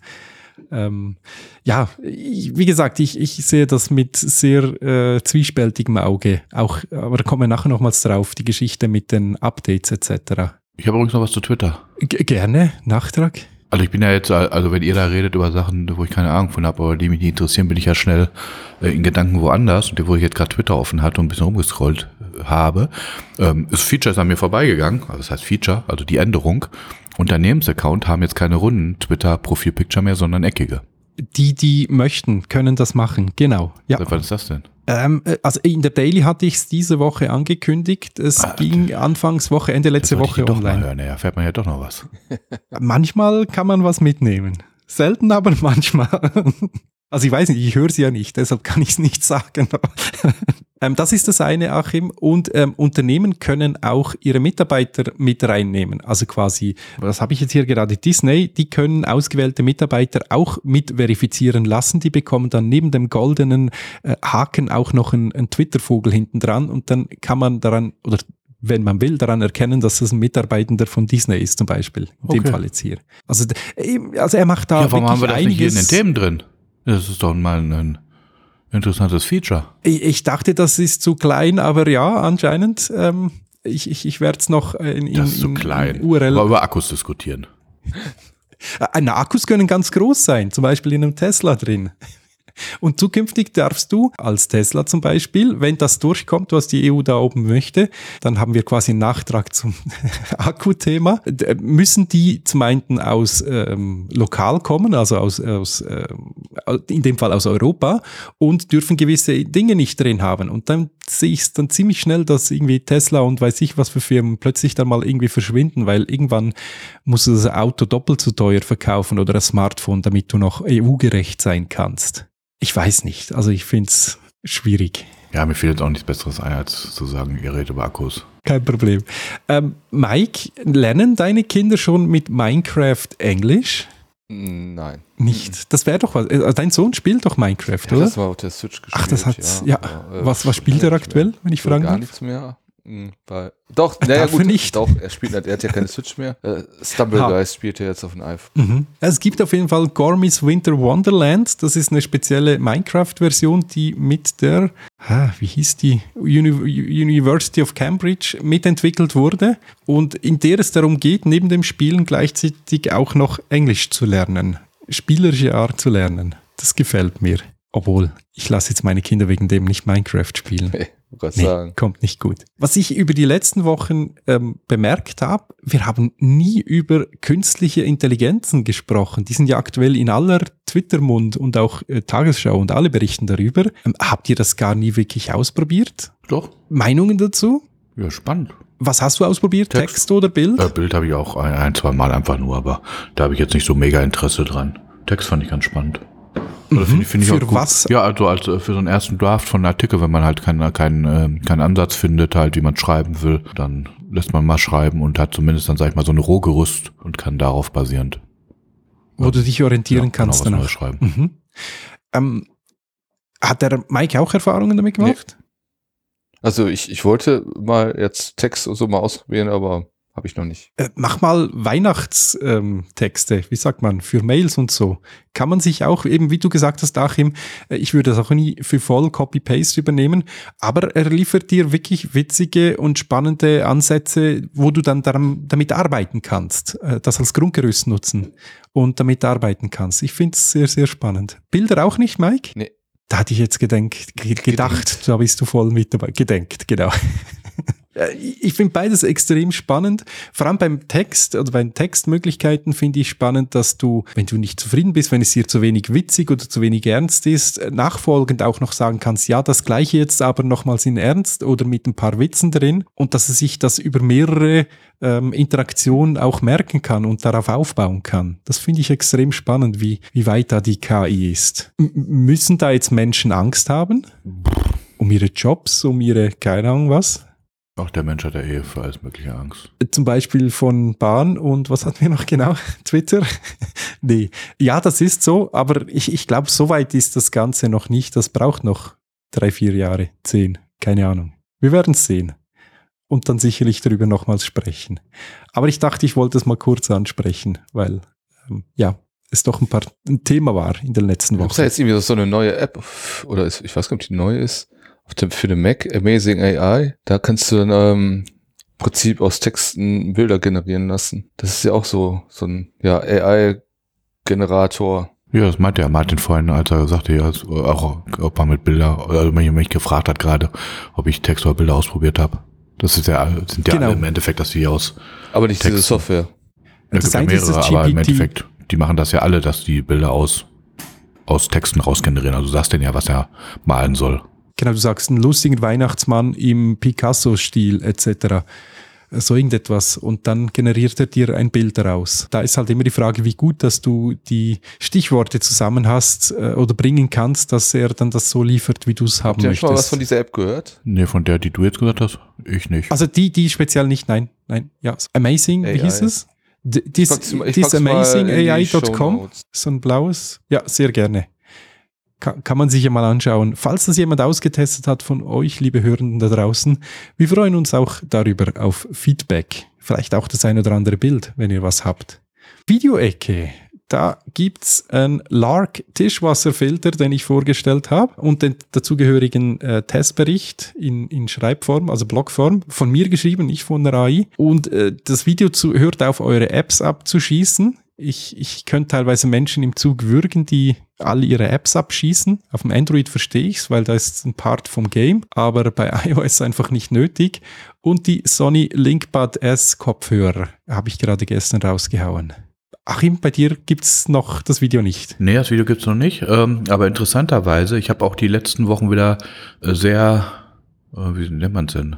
Ähm, ja, ich, wie gesagt, ich, ich sehe das mit sehr äh, zwiespältigem Auge. Auch, aber da kommen wir nachher nochmals drauf, die Geschichte mit den Updates et cetera. Ich habe übrigens noch was zu Twitter. G- gerne, Nachtrag. Also ich bin ja jetzt, also wenn ihr da redet über Sachen, wo ich keine Ahnung von habe, aber die mich nicht interessieren, bin ich ja schnell äh, in Gedanken woanders. Und wo ich jetzt gerade Twitter offen hatte und ein bisschen rumgescrollt habe, ähm, ist Feature ist an mir vorbeigegangen. Also das heißt Feature, also die Änderung. Unternehmensaccount haben jetzt keine runden Twitter-Profil-Picture mehr, sondern eckige. Die, die möchten, können das machen, genau. Ja. Was ist das denn? Ähm, also in der Daily hatte ich es diese Woche angekündigt. Es ah, ging Anfangswoche, Ende letzte Woche ich doch online. Mal hören. Ja, erfährt man ja doch noch was. Manchmal kann man was mitnehmen. Selten, aber manchmal. Also ich weiß nicht, ich höre sie ja nicht, deshalb kann ich es nicht sagen. ähm, das ist das eine, Achim. Und ähm, Unternehmen können auch ihre Mitarbeiter mit reinnehmen. Also quasi, was habe ich jetzt hier gerade? Disney, die können ausgewählte Mitarbeiter auch mit verifizieren lassen. Die bekommen dann neben dem goldenen äh, Haken auch noch einen, einen Twitter-Vogel hinten dran und dann kann man daran, oder wenn man will, daran erkennen, dass das ein Mitarbeitender von Disney ist zum Beispiel. In okay. dem Fall jetzt hier. Also, also er macht da ja, warum wirklich haben wir das einiges. Nicht hier in den Themen drin? Das ist doch mal ein interessantes Feature. Ich, ich dachte, das ist zu klein, aber ja, anscheinend. Ähm, ich ich, ich werde es noch in, in, das ist zu in, klein. in U R L. Aber über Akkus diskutieren. Äh, Akkus können ganz groß sein, zum Beispiel in einem Tesla drin. Und zukünftig darfst du als Tesla zum Beispiel, wenn das durchkommt, was die E U da oben möchte, dann haben wir quasi einen Nachtrag zum Akkuthema, müssen die zum einen aus ähm, lokal kommen, also aus, aus äh, in dem Fall aus Europa und dürfen gewisse Dinge nicht drin haben. Und dann sehe ich es dann ziemlich schnell, dass irgendwie Tesla und weiß ich was für Firmen plötzlich dann mal irgendwie verschwinden, weil irgendwann musst du das Auto doppelt so teuer verkaufen oder ein Smartphone, damit du noch E U-gerecht sein kannst. Ich weiß nicht, also ich finde es schwierig. Ja, mir fehlt jetzt auch nichts Besseres ein, als zu sagen, ihr redet über Akkus. Kein Problem. Ähm, Mike, lernen deine Kinder schon mit Minecraft Englisch? Nein. Nicht. Das wäre doch was. Also dein Sohn spielt doch Minecraft, ja, oder? Das war auf der Switch gespielt. Ach, das hat's, ja. ja. Aber, äh, was, was spielt er aktuell, mehr. wenn ich fragen Gar darf? nichts mehr. Weil, doch, naja, gut, nicht. Doch, er spielt, er hat ja keine Switch mehr. Äh, Stumble Ha. Guys spielt er jetzt auf dem iPhone. Mhm. Es gibt auf jeden Fall Gormy's Winter Wonderland. Das ist eine spezielle Minecraft-Version, die mit der, ah, wie hieß die, Uni- University of Cambridge mitentwickelt wurde und in der es darum geht, neben dem Spielen gleichzeitig auch noch Englisch zu lernen. Spielerische Art zu lernen. Das gefällt mir. Obwohl, ich lasse jetzt meine Kinder wegen dem nicht Minecraft spielen. Hey, was Nee, sagen. kommt nicht gut. Was ich über die letzten Wochen ähm, bemerkt habe, wir haben nie über künstliche Intelligenzen gesprochen. Die sind ja aktuell in aller Twitter-Mund und auch äh, Tagesschau und alle berichten darüber. Ähm, habt ihr das gar nie wirklich ausprobiert? Doch. Meinungen dazu? Ja, spannend. Was hast du ausprobiert? Text, Text. oder Bild? Äh, Bild habe ich auch ein, ein, zwei Mal einfach nur, aber da habe ich jetzt nicht so mega Interesse dran. Text fand ich ganz spannend. Oder finde ich, finde ich Für auch gut. was? Ja, also als äh, für so einen ersten Draft von einem Artikel, wenn man halt keinen keinen äh, keinen Ansatz findet, halt wie man schreiben will, dann lässt man mal schreiben und hat zumindest dann, sag ich mal, so ein Rohgerüst und kann darauf basierend. Wo du dich orientieren ja, kannst genau, was danach. Neues schreiben. Mhm. Ähm, hat der Mike auch Erfahrungen damit gemacht? Also ich, ich wollte mal jetzt Text und so mal ausprobieren, aber habe ich noch nicht. Äh, mach mal Weihnachtstexte, ähm, Texte, wie sagt man, für Mails und so. Kann man sich auch, eben wie du gesagt hast, Achim, äh, ich würde das auch nie für voll Copy-Paste übernehmen, aber er liefert dir wirklich witzige und spannende Ansätze, wo du dann daran, damit arbeiten kannst, äh, das als Grundgerüst nutzen und damit arbeiten kannst. Ich finde es sehr, sehr spannend. Bilder auch nicht, Mike? Nee. Da hatte ich jetzt gedenkt, ge- gedacht, Gedenkt. da bist du voll mit dabei. Gedenkt, genau. Ich finde beides extrem spannend. Vor allem beim Text oder bei den Textmöglichkeiten finde ich spannend, dass du, wenn du nicht zufrieden bist, wenn es dir zu wenig witzig oder zu wenig ernst ist, nachfolgend auch noch sagen kannst, ja, das Gleiche jetzt aber nochmals in Ernst oder mit ein paar Witzen drin und dass es sich das über mehrere ähm, Interaktionen auch merken kann und darauf aufbauen kann. Das finde ich extrem spannend, wie, wie weit da die K I ist. M- müssen da jetzt Menschen Angst haben? Um ihre Jobs, um ihre, keine Ahnung was? Auch der Mensch hat ja eh für alles mögliche Angst. Zum Beispiel von Bahn und was hatten wir noch genau? Twitter? Nee. Ja, das ist so, aber ich, ich glaube, so weit ist das Ganze noch nicht. Das braucht noch drei, vier Jahre, zehn, keine Ahnung. Wir werden es sehen. Und dann sicherlich darüber nochmals sprechen. Aber ich dachte, ich wollte es mal kurz ansprechen, weil, ähm, ja, es doch ein paar ein Thema war in den letzten Gibt es Wochen. da jetzt irgendwie so eine neue App, oder ist, ich weiß gar nicht, ob die neu ist, auf dem, für den Mac, Amazing A I, da kannst du dann ähm, im Prinzip aus Texten Bilder generieren lassen. Das ist ja auch so, so ein ja, A I-Generator. Ja, das meinte ja Martin vorhin, als er sagte, ja, auch ob man mit Bilder, oder mich, mich gefragt hat gerade, ob ich Text oder Bilder ausprobiert habe. Das ist ja, sind ja Genau. alle im Endeffekt, dass die aus Aber nicht Texten. diese Software. Da Das gibt ja eine ist mehrere, das aber im G P T. Endeffekt, die machen das ja alle, dass die Bilder aus, aus Texten rausgenerieren. Also du sagst denen ja, was er malen soll. Genau, du sagst einen lustigen Weihnachtsmann im Picasso-Stil et cetera. So irgendetwas und dann generiert er dir ein Bild daraus. Da ist halt immer die Frage, wie gut, dass du die Stichworte zusammen hast äh, oder bringen kannst, dass er dann das so liefert, wie du es haben Habt ihr schon mal was möchtest. von dieser App gehört? Nee, von der, die du jetzt gesagt hast, ich nicht. Also die, die speziell nicht, nein, nein, ja. Amazing, wie A I. hieß es? D- This, pack's mal- ich this pack's mal amazing in die A I Punkt com, Shownotes. so ein blaues. Ja, sehr gerne. Kann, kann man sich ja mal anschauen. Falls das jemand ausgetestet hat von euch, liebe Hörenden da draußen, wir freuen uns auch darüber auf Feedback. Vielleicht auch das ein oder andere Bild, wenn ihr was habt. Videoecke. Da gibt's einen Lark Tischwasserfilter, den ich vorgestellt habe und den dazugehörigen äh, Testbericht in, in Schreibform, also Blogform, von mir geschrieben, nicht von der A I. Und äh, das Video zu, hört auf, eure Apps abzuschießen. Ich, ich könnte teilweise Menschen im Zug würgen, die alle ihre Apps abschießen. Auf dem Android verstehe ich es, weil da ist ein Part vom Game, aber bei iOS einfach nicht nötig. Und die Sony LinkBud S Kopfhörer habe ich gerade gestern rausgehauen. Achim, bei dir gibt's noch das Video nicht. Nee, das Video gibt's noch nicht, ähm, aber interessanterweise, ich habe auch die letzten Wochen wieder äh, sehr, äh, wie nennt man es denn,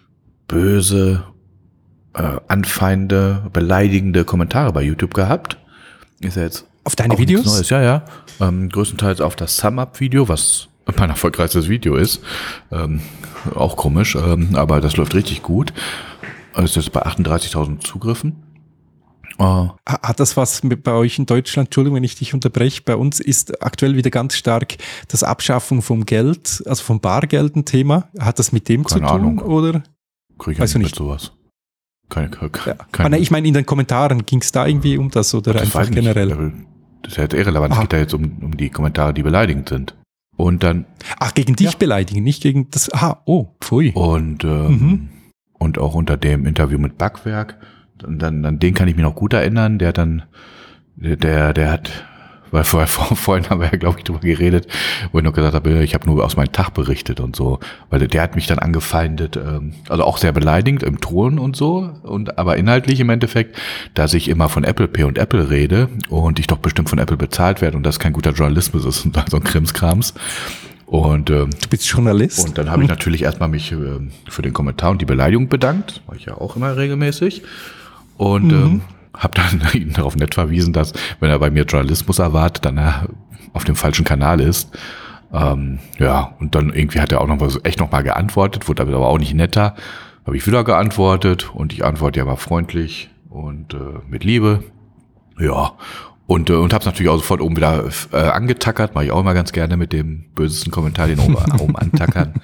böse, äh, anfeindende, beleidigende Kommentare bei YouTube gehabt. Ist ja jetzt Auf deine auch nichts Videos? Neues, ja, ja. Ähm, größtenteils auf das Sum-Up-Video, was mein erfolgreichstes Video ist. Ähm, auch komisch, ähm, aber das läuft richtig gut. Es ist jetzt bei achtunddreißigtausend Zugriffen. Oh. Hat das was mit bei euch in Deutschland, Entschuldigung, wenn ich dich unterbreche, bei uns ist aktuell wieder ganz stark das Abschaffung vom Geld, also vom Bargeld ein Thema. Hat das mit dem Keine zu tun? Ahnung. Oder? Krieg ich Weißt ja du nicht nicht? mit sowas. Keine, keine, Ja. keine, Ah, nein, ich meine, in den Kommentaren ging es da irgendwie um das oder das einfach weiß ich nicht. generell? Das ist ja jetzt irrelevant. Es Aha. geht ja jetzt um, um die Kommentare, die beleidigend sind. Und dann, Ach, gegen dich Ja. beleidigen, nicht gegen das. Ah, oh, pfui. und, ähm, Mhm. und auch unter dem Interview mit Backwerk, dann, dann, an den kann ich mich noch gut erinnern, der dann, der, der hat, weil vorher, vor, vorhin haben wir ja, glaube ich, drüber geredet, wo ich noch gesagt habe, ich habe nur aus meinem Tag berichtet und so, weil der, der hat mich dann angefeindet, ähm, also auch sehr beleidigend im Ton und so, und aber inhaltlich im Endeffekt, dass ich immer von Apple Pay und Apple rede und ich doch bestimmt von Apple bezahlt werde und das kein guter Journalismus ist und so ein Krimskrams. Und, ähm, Du bist Journalist? und dann habe ich natürlich erstmal mich äh, für den Kommentar und die Beleidigung bedankt, mache ich ja auch immer regelmäßig. Und Mhm. ähm, habe dann ihn darauf nett verwiesen, dass, wenn er bei mir Journalismus erwartet, dann er auf dem falschen Kanal ist. Ähm, ja, und dann irgendwie hat er auch noch mal so echt noch mal geantwortet, wurde aber auch nicht netter. Habe ich wieder geantwortet und ich antworte ja mal freundlich und äh, mit Liebe. Ja, und, äh, und habe es natürlich auch sofort oben wieder äh, angetackert, mache ich auch immer ganz gerne mit dem bösesten Kommentar, den oben, oben antackern.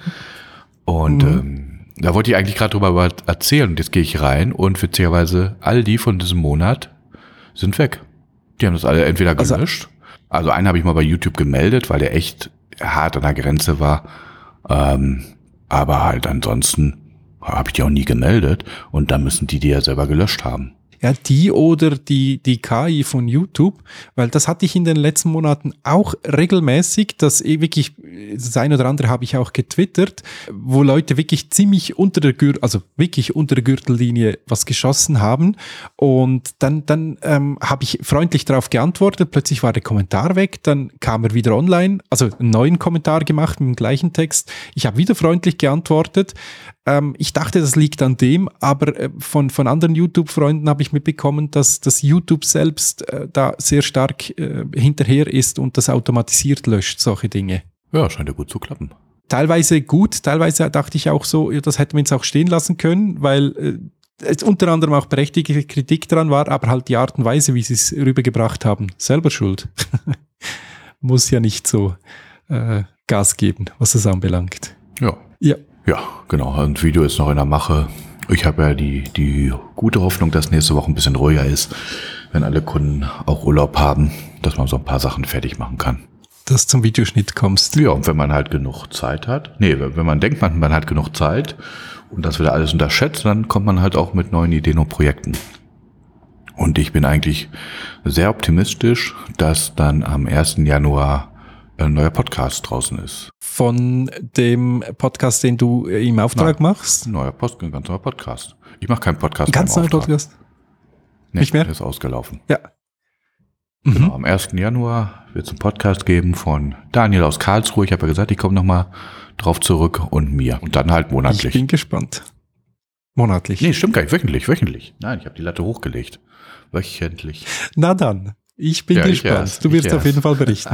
Und Mhm. ähm, da wollte ich eigentlich gerade drüber erzählen und jetzt gehe ich rein und witzigerweise all die von diesem Monat sind weg. Die haben das alle entweder Also- gelöscht. Also einen habe ich mal bei YouTube gemeldet, weil der echt hart an der Grenze war. Ähm, aber halt ansonsten habe ich die auch nie gemeldet und dann müssen die die ja selber gelöscht haben. Ja, die oder die, die K I von YouTube, weil das hatte ich in den letzten Monaten auch regelmäßig, dass eh wirklich, das eine oder andere habe ich auch getwittert, wo Leute wirklich ziemlich unter der Gürtel, also wirklich unter der Gürtellinie was geschossen haben und dann, dann ähm, habe ich freundlich darauf geantwortet, plötzlich war der Kommentar weg, dann kam er wieder online, also einen neuen Kommentar gemacht mit dem gleichen Text, ich habe wieder freundlich geantwortet. Ähm, ich dachte, das liegt an dem, aber äh, von, von anderen YouTube-Freunden habe ich mitbekommen, dass das YouTube selbst äh, da sehr stark äh, hinterher ist und das automatisiert löscht, solche Dinge. Ja, scheint ja gut zu klappen. Teilweise gut, teilweise dachte ich auch so, ja, das hätte man jetzt auch stehen lassen können, weil äh, es unter anderem auch berechtigte Kritik dran war, aber halt die Art und Weise, wie sie es rübergebracht haben, selber schuld. Muss ja nicht so äh, Gas geben, was es anbelangt. Ja. Ja. Ja, genau. Ein Video ist noch in der Mache. Ich habe ja die, die gute Hoffnung, dass nächste Woche ein bisschen ruhiger ist, wenn alle Kunden auch Urlaub haben, dass man so ein paar Sachen fertig machen kann. Dass zum Videoschnitt kommst. Ja, und wenn man halt genug Zeit hat, nee, wenn man denkt, man, man hat genug Zeit und das wieder alles unterschätzt, dann kommt man halt auch mit neuen Ideen und Projekten. Und ich bin eigentlich sehr optimistisch, dass dann am ersten Januar ein neuer Podcast draußen ist. Von dem Podcast, den du im Auftrag Nein. machst? Ein neuer Post, ein ganz neuer Podcast. Ich mache keinen Podcast Ein ganz mehr neuer im Auftrag. Podcast? Nee, Nicht mehr? der ist ausgelaufen. Ja. Genau, Mhm. am ersten Januar wird es einen Podcast geben von Daniel aus Karlsruhe. Ich habe ja gesagt, ich komme nochmal drauf zurück und mir. Und dann halt Ich monatlich. bin gespannt. Monatlich. Nee, stimmt gar nicht. Wöchentlich, wöchentlich. Nein, ich habe die Latte hochgelegt. Wöchentlich. Na dann, ich bin Ja, ich gespannt. erst, du wirst ich auf jeden Fall berichten.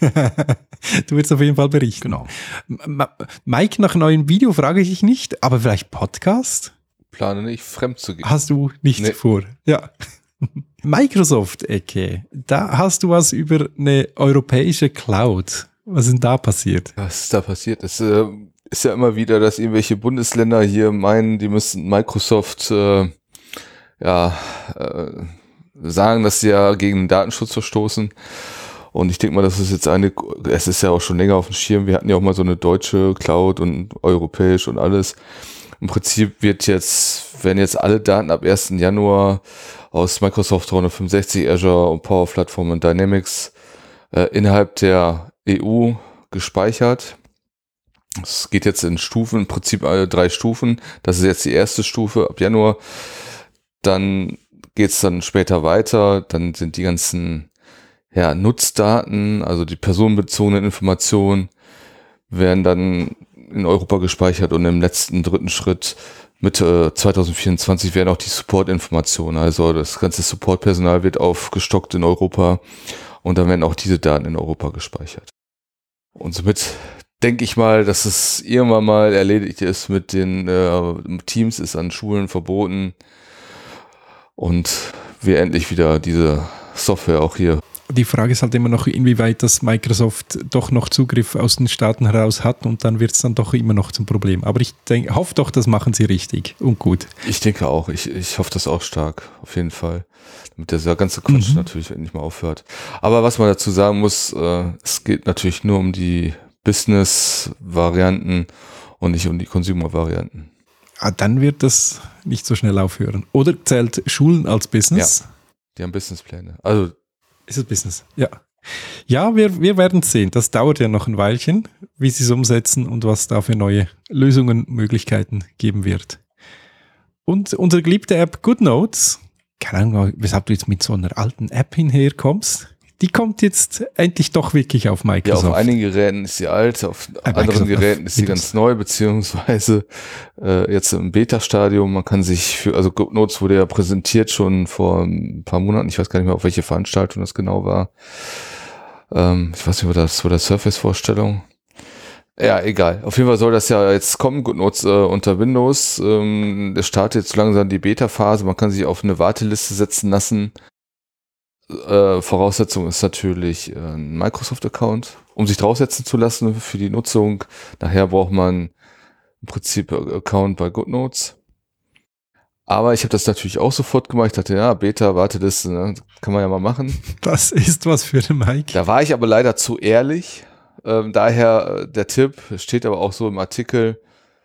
Du wirst auf jeden Fall berichten. Genau. Ma- Mike, nach neuem Video frage ich dich nicht, aber vielleicht Podcast? Plane nicht, fremd zu gehen. Hast du nicht Nee. vor. Ja. Microsoft-Ecke. Da hast du was über eine europäische Cloud. Was ist denn da passiert? Was ist da passiert? Es äh, ist ja immer wieder, dass irgendwelche Bundesländer hier meinen, die müssen Microsoft äh, ja äh, sagen, dass sie ja gegen den Datenschutz verstoßen. Und ich denke mal, das ist jetzt eine, es ist ja auch schon länger auf dem Schirm. Wir hatten ja auch mal so eine deutsche Cloud und europäisch und alles. Im Prinzip wird jetzt, werden jetzt alle Daten ab ersten Januar aus Microsoft dreihundertfünfundsechzig, Azure und Power Platform und Dynamics äh, innerhalb der E U gespeichert. Es geht jetzt in Stufen, im Prinzip alle drei Stufen. Das ist jetzt die erste Stufe ab Januar. Dann geht es dann später weiter. Dann sind die ganzen ja, Nutzdaten, also die personenbezogenen Informationen, werden dann in Europa gespeichert und im letzten dritten Schritt Mitte zwanzig vierundzwanzig werden auch die Support-Informationen, also das ganze Support-Personal wird aufgestockt in Europa und dann werden auch diese Daten in Europa gespeichert. Und somit denke ich mal, dass es irgendwann mal erledigt ist mit den äh, Teams, ist an Schulen verboten und wir endlich wieder diese Software auch hier. Die Frage ist halt immer noch, inwieweit das Microsoft doch noch Zugriff aus den Staaten heraus hat und dann wird es dann doch immer noch zum Problem. Aber ich denk, hoffe doch, das machen sie richtig und gut. Ich denke auch. Ich, ich hoffe das auch stark, auf jeden Fall. Damit dieser ganze Quatsch mhm. natürlich endlich mal aufhört. Aber was man dazu sagen muss, äh, es geht natürlich nur um die Business-Varianten und nicht um die Consumer-Varianten. Ah, dann wird das nicht so schnell aufhören. Oder zählt Schulen als Business? Ja, die haben Businesspläne. Also ist es Business? Ja. Ja, wir, wir werden sehen. Das dauert ja noch ein Weilchen, wie sie es umsetzen und was da für neue Lösungen, Möglichkeiten geben wird. Und unsere geliebte App GoodNotes, keine Ahnung, weshalb du jetzt mit so einer alten App hinherkommst, die kommt jetzt endlich doch wirklich auf Microsoft. Ja, auf einigen Geräten ist sie alt, auf äh, anderen Geräten ist sie ganz neu, beziehungsweise äh, jetzt im Beta-Stadium. Man kann sich für, also GoodNotes wurde ja präsentiert schon vor ein paar Monaten, ich weiß gar nicht mehr, auf welche Veranstaltung das genau war. Ähm, ich weiß nicht, war das war der Surface-Vorstellung. Ja, egal. Auf jeden Fall soll das ja jetzt kommen, GoodNotes äh, unter Windows. Ähm, es startet jetzt langsam die Beta-Phase, man kann sich auf eine Warteliste setzen lassen. Äh, Voraussetzung ist natürlich äh, ein Microsoft-Account, um sich draufsetzen zu lassen für die Nutzung. Nachher braucht man im Prinzip einen Account bei GoodNotes. Aber ich habe das natürlich auch sofort gemacht. Ich dachte, ja, Beta, Warteliste, ne, kann man ja mal machen. Das ist was für den Mike. Da war ich aber leider zu ehrlich. Ähm, daher äh, der Tipp, steht aber auch so im Artikel,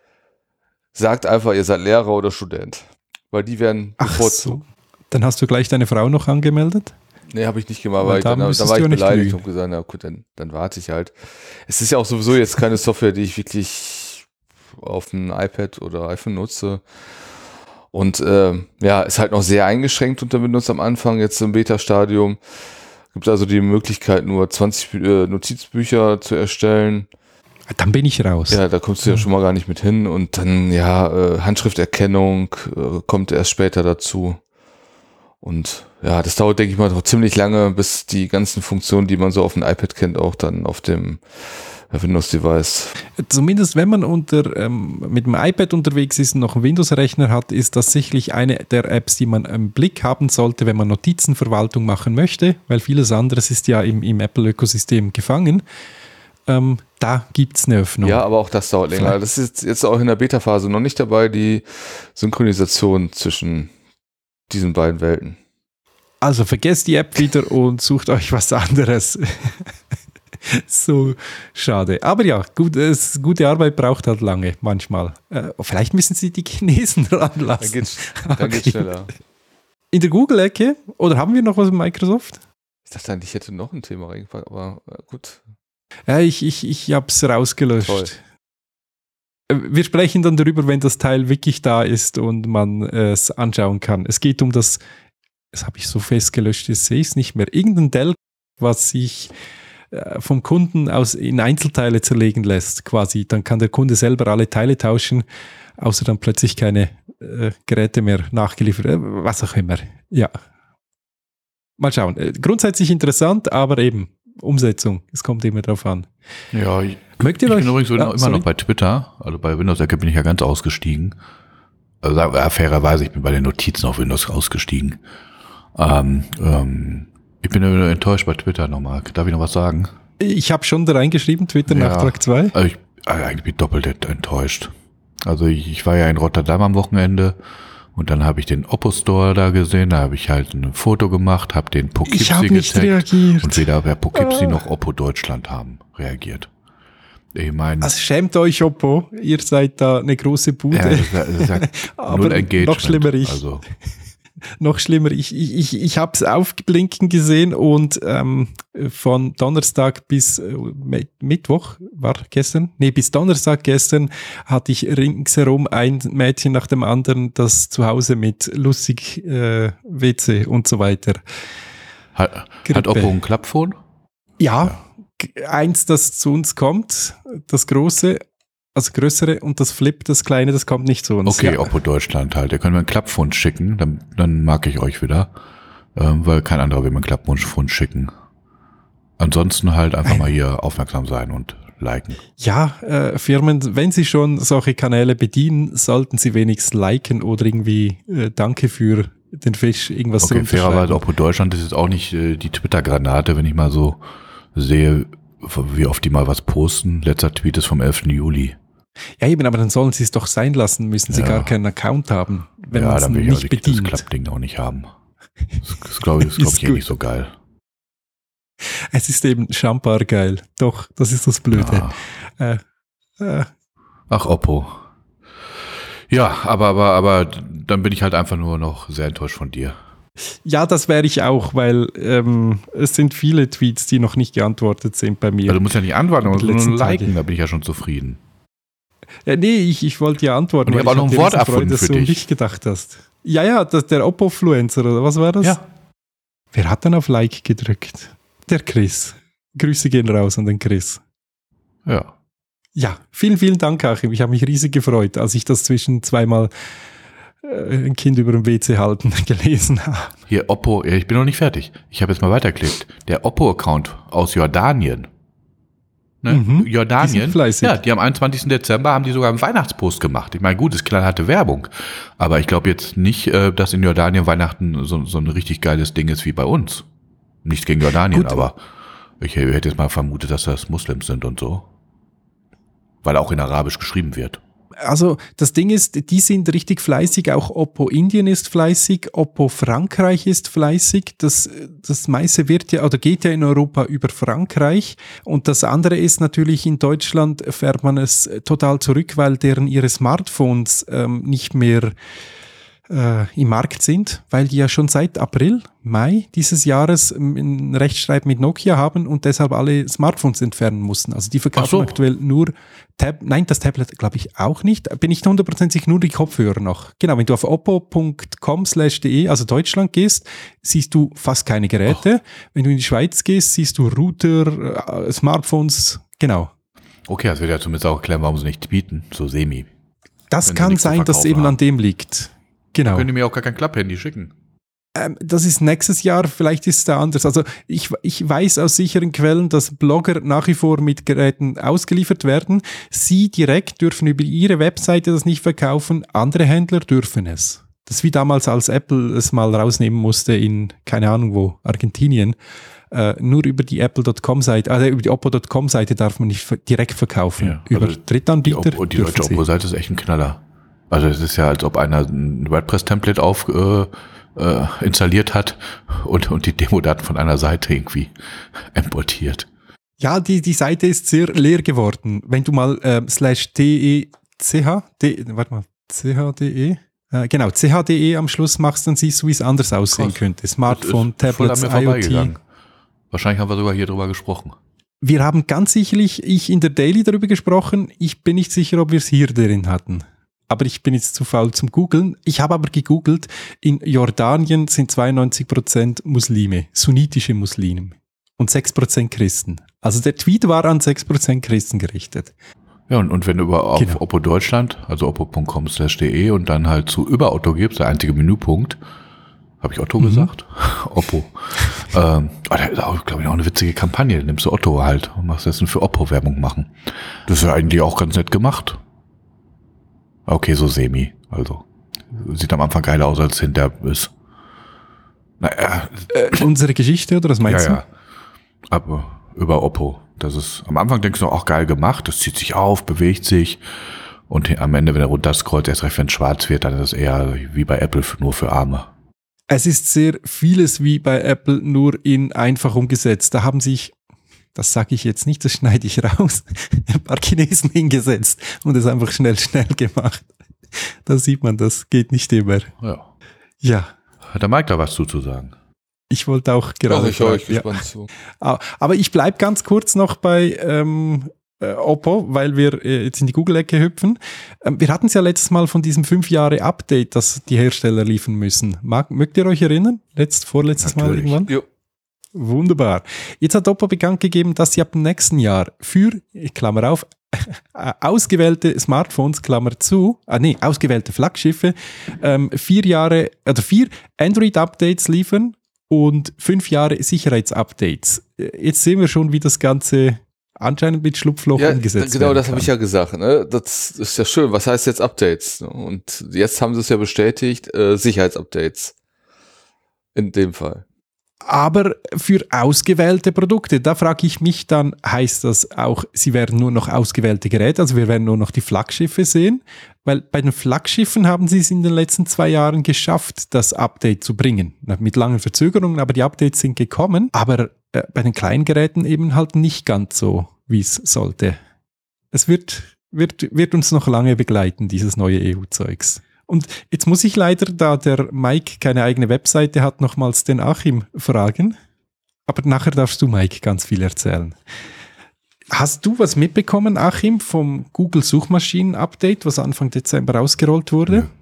sagt einfach, ihr seid Lehrer oder Student. Weil die werden bevorzugt. So. Dann hast du gleich deine Frau noch angemeldet? Nee, habe ich nicht gemacht, weil ich, dann, dann war ich beleidigt und gesagt, na gut, dann, dann warte ich halt. Es ist ja auch sowieso jetzt keine Software, die ich wirklich auf dem iPad oder iPhone nutze. Und äh, ja, ist halt noch sehr eingeschränkt unter Windows am Anfang, jetzt im Beta-Stadium. Gibt also die Möglichkeit, nur zwanzig äh, Notizbücher zu erstellen. Dann bin ich raus. Ja, da kommst du ja schon mal gar nicht mit hin. Und dann, ja, äh, Handschrifterkennung äh, kommt erst später dazu. Und ja, das dauert, denke ich mal, doch ziemlich lange, bis die ganzen Funktionen, die man so auf dem iPad kennt, auch dann auf dem Windows-Device. Zumindest wenn man unter, ähm, mit dem iPad unterwegs ist und noch einen Windows-Rechner hat, ist das sicherlich eine der Apps, die man im Blick haben sollte, wenn man Notizenverwaltung machen möchte, weil vieles anderes ist ja im, im Apple-Ökosystem gefangen. Ähm, da gibt es eine Öffnung. Ja, aber auch das dauert länger. Vielleicht. Das ist jetzt auch in der Beta-Phase noch nicht dabei, die Synchronisation zwischen diesen beiden Welten. Also vergesst die App wieder und sucht euch was anderes. So schade. Aber ja, gut, es, gute Arbeit braucht halt lange, manchmal. Äh, vielleicht müssen sie die Chinesen ranlassen. Dann geht's, dann okay. geht's schneller. In der Google-Ecke, oder haben wir noch was mit Microsoft? Ich dachte eigentlich, ich hätte noch ein Thema reingepackt, aber äh, gut. Ja, ich, ich, ich habe es rausgelöscht. Toll. Wir sprechen dann darüber, wenn das Teil wirklich da ist und man es anschauen kann. Es geht um das, das habe ich so fest gelöscht, jetzt sehe ich es nicht mehr, irgendein Dell, was sich äh, vom Kunden aus in Einzelteile zerlegen lässt, quasi. Dann kann der Kunde selber alle Teile tauschen, außer dann plötzlich keine äh, Geräte mehr nachgeliefert, äh, was auch immer. Ja. Mal schauen. Äh, grundsätzlich interessant, aber eben Umsetzung, es kommt immer drauf an. Ja, ich, Mögt ihr ich euch, bin übrigens ja, immer sorry. noch bei Twitter, also bei Windows-Ecke bin ich ja ganz ausgestiegen. Also ja, fairerweise, ich bin bei den Notizen auf Windows ausgestiegen. Ähm, ähm, ich bin enttäuscht bei Twitter nochmal. Darf ich noch was sagen? Ich habe schon da reingeschrieben, Twitter-Nachtrag ja, zwei. Also ich also eigentlich bin ich doppelt enttäuscht. Also ich, ich war ja in Rotterdam am Wochenende und dann habe ich den Oppo Store da gesehen, da habe ich halt ein Foto gemacht, habe den Poughkeepsie getaggt und weder wer Poughkeepsie ah. noch Oppo Deutschland haben reagiert. Ich meine, also schämt euch Oppo, ihr seid da eine große Bude. Ja, das ist, das ist halt aber null Engagement. Noch schlimmer ich. Also. Noch schlimmer, ich, ich, ich, ich habe es aufblinken gesehen und ähm, von Donnerstag bis äh, Mittwoch, war gestern, nee, bis Donnerstag gestern hatte ich ringsherum ein Mädchen nach dem anderen, das zu Hause mit lustig äh, W C und so weiter. Hat, hat Oppo ein Klappphone? Ja, ja, eins, das zu uns kommt, das große, also größere, und das Flip, das kleine, das kommt nicht zu uns. Okay, ja. Oppo Deutschland halt. Ihr könnt mir einen Klappphone schicken, dann, dann mag ich euch wieder. Ähm, weil kein anderer will mir einen Klappphone schicken. Ansonsten halt einfach mal hier aufmerksam sein und liken. Ja, äh, Firmen, wenn sie schon solche Kanäle bedienen, sollten sie wenigstens liken oder irgendwie äh, Danke für den Fisch irgendwas Okay, fairerweise Oppo Deutschland ist jetzt auch nicht äh, die Twitter-Granate, wenn ich mal so sehe, wie oft die mal was posten. Letzter Tweet ist vom elften Juli. Ja eben, aber dann sollen sie es doch sein lassen, müssen sie Ja. gar keinen Account haben, wenn Ja, man es dann will ich nicht also bedient. das Klappding auch nicht haben. Das, das glaube ich, das glaub Ist ich eh gut. nicht so geil. Es ist eben schambar geil. Doch, das ist das Blöde. Ja. Äh, äh, Ach, Oppo. Ja, aber, aber, aber dann bin ich halt einfach nur noch sehr enttäuscht von dir. ja, das wäre ich auch, weil ähm, es sind viele Tweets, die noch nicht geantwortet sind bei mir. Also du musst ja nicht antworten, aber Die nur letzten liken, Tage. da bin ich ja schon zufrieden. Ja, nee, ich, ich wollte ja antworten. Und ich weil habe auch noch ein hatte Wort Riesenfreude, erfunden dass für du an dich. mich gedacht hast. Ja, ja, das, der Oppo-Fluencer, oder was war das? Ja. Wer hat dann auf Like gedrückt? Der Chris. Grüße gehen raus an den Chris. Ja. Ja, vielen, vielen Dank, Achim. Ich habe mich riesig gefreut, als ich das zwischen zweimal äh, ein Kind über dem W C halten gelesen habe. Hier, Oppo, ja, ich bin noch nicht fertig. Ich habe jetzt mal weitergeklickt. Der Oppo-Account aus Jordanien. Ne? Mhm, die Jordanien. sind fleißig. Ja, die am einundzwanzigsten Dezember haben die sogar einen Weihnachtspost gemacht. Ich meine, gut, das Kleine hatte Werbung. Aber ich glaube jetzt nicht, äh, dass in Jordanien Weihnachten so, so ein richtig geiles Ding ist wie bei uns. Nicht gegen Jordanien, Gut. aber ich hätte jetzt mal vermutet, dass das Muslims sind und so. Weil auch in Arabisch geschrieben wird. Also das Ding ist, die sind richtig fleißig, auch Oppo Indien ist fleißig, Oppo Frankreich ist fleißig, das, das meiste wird ja, oder geht ja in Europa über Frankreich und das andere ist natürlich, in Deutschland fährt man es total zurück, weil deren ihre Smartphones ähm, nicht mehr äh, im Markt sind, weil die ja schon seit April, Mai dieses Jahres einen Rechtsstreit mit Nokia haben und deshalb alle Smartphones entfernen mussten. Also die verkaufen Ach so. aktuell nur Tab, nein, das Tablet glaube ich auch nicht. Bin ich hundert Prozent sicher, nur die Kopfhörer noch. Genau, wenn du auf oppo punkt com slash de, also Deutschland gehst, siehst du fast keine Geräte. Oh. Wenn du in die Schweiz gehst, siehst du Router, äh, Smartphones, genau. Okay, das wird ja zumindest auch erklären, warum sie nicht bieten, so semi. Das Wenn sie kann nichts zu sein, dass es eben verkaufen an dem liegt. Genau. Könnt ihr mir auch gar kein Klapphandy schicken? Ähm, das ist nächstes Jahr, vielleicht ist es da anders. Also ich, ich weiß aus sicheren Quellen, dass Blogger nach wie vor mit Geräten ausgeliefert werden. Sie direkt dürfen über ihre Webseite das nicht verkaufen, andere Händler dürfen es. Das ist wie damals, als Apple es mal rausnehmen musste in, keine Ahnung wo, Argentinien. Äh, nur über die apple punkt com-Seite, also über die oppo punkt com-Seite darf man nicht direkt verkaufen. Ja, über also Drittanbieter Die, Oppo, die dürfen deutsche sie. Oppo-Seite ist echt ein Knaller. Also es ist ja, als ob einer ein WordPress-Template auf äh, äh, installiert hat und, und die Demo-Daten von einer Seite irgendwie importiert. Ja, die, die Seite ist sehr leer geworden. Wenn du mal ähm, slash de, ch, de, warte mal, ch.de, äh, genau, ch.de am Schluss machst, dann siehst du, wie es anders aussehen Krass. könnte. Smartphone, Das ist voll an Tablets, mir IoT. vorbeigegangen. Wahrscheinlich haben wir sogar hier drüber gesprochen. Wir haben ganz sicherlich, ich in der Daily darüber gesprochen, ich bin nicht sicher, ob wir es hier drin hatten. Aber ich bin jetzt zu faul zum Googeln. Ich habe aber gegoogelt, in Jordanien sind zweiundneunzig Prozent Muslime, sunnitische Muslime und sechs Prozent Christen. Also der Tweet war an sechs Prozent Christen gerichtet. Ja, und, und wenn du über auf Genau. Oppo Deutschland, also oppo punkt com slash de und dann halt zu über Otto gibst, der einzige Menüpunkt, habe ich Otto Mhm. gesagt? Oppo. ähm, oh, da ist auch, glaube ich, auch eine witzige Kampagne. Da nimmst du Otto halt und machst dessen für Oppo Werbung machen. Das ist ja eigentlich auch ganz nett gemacht. Okay, so semi. Also, sieht am Anfang geiler aus, als es hinterher ist. Naja, Äh, unsere Geschichte, oder was ja, meinst ja. Aber über Oppo. Das ist, am Anfang denkst du auch geil gemacht. Das zieht sich auf, bewegt sich. Und am Ende, wenn er runterscrollt, erst recht, wenn es schwarz wird, dann ist es eher wie bei Apple für, nur für Arme. du? Es ist sehr vieles wie bei Apple, nur in einfach umgesetzt. Da haben sich, das sage ich jetzt nicht, das schneide ich raus, ein paar Chinesen hingesetzt und es einfach schnell, schnell gemacht. Da sieht man, das geht nicht immer. Ja. Ja, Hat der Mike da was zu sagen? ich wollte auch Ja, gerade ich höre euch fragen, ja. gespannt zu. Ah, aber ich bleibe ganz kurz noch bei ähm, äh, Oppo, weil wir äh, jetzt in die Google-Ecke hüpfen. Ähm, wir hatten es ja letztes Mal von diesem fünf Jahre Update, das die Hersteller liefern müssen. Mag, mögt ihr euch erinnern? Letzt, vorletztes Mal Natürlich. irgendwann? Jo. Wunderbar. Jetzt hat Oppo bekannt gegeben, dass sie ab dem nächsten Jahr für, Klammer auf, ausgewählte Smartphones, Klammer zu, ah nee, ausgewählte Flaggschiffe, ähm, vier Jahre, oder vier Android-Updates liefern und fünf Jahre Sicherheitsupdates. Jetzt sehen wir schon, wie das Ganze anscheinend mit Schlupfloch Ja, umgesetzt genau, werden das habe kann. ich ja gesagt. Ne? Das ist ja schön. Was heißt jetzt Updates? Und jetzt haben sie es ja bestätigt, äh, Sicherheitsupdates. In dem Fall. Aber für ausgewählte Produkte, da frage ich mich dann, heißt das auch, sie werden nur noch ausgewählte Geräte, also wir werden nur noch die Flaggschiffe sehen? Weil bei den Flaggschiffen haben sie es in den letzten zwei Jahren geschafft, das Update zu bringen. Mit langen Verzögerungen, aber die Updates sind gekommen. Aber äh, bei den kleinen Geräten eben halt nicht ganz so, wie es sollte. Es wird, wird, wird uns noch lange begleiten, dieses neue E U-Zeugs. Und jetzt muss ich leider, da der Mike keine eigene Webseite hat, nochmals den Achim fragen. Aber nachher darfst du, Mike, ganz viel erzählen. Hast du was mitbekommen, Achim, vom Google-Suchmaschinen-Update, was Anfang Dezember ausgerollt wurde? Ja.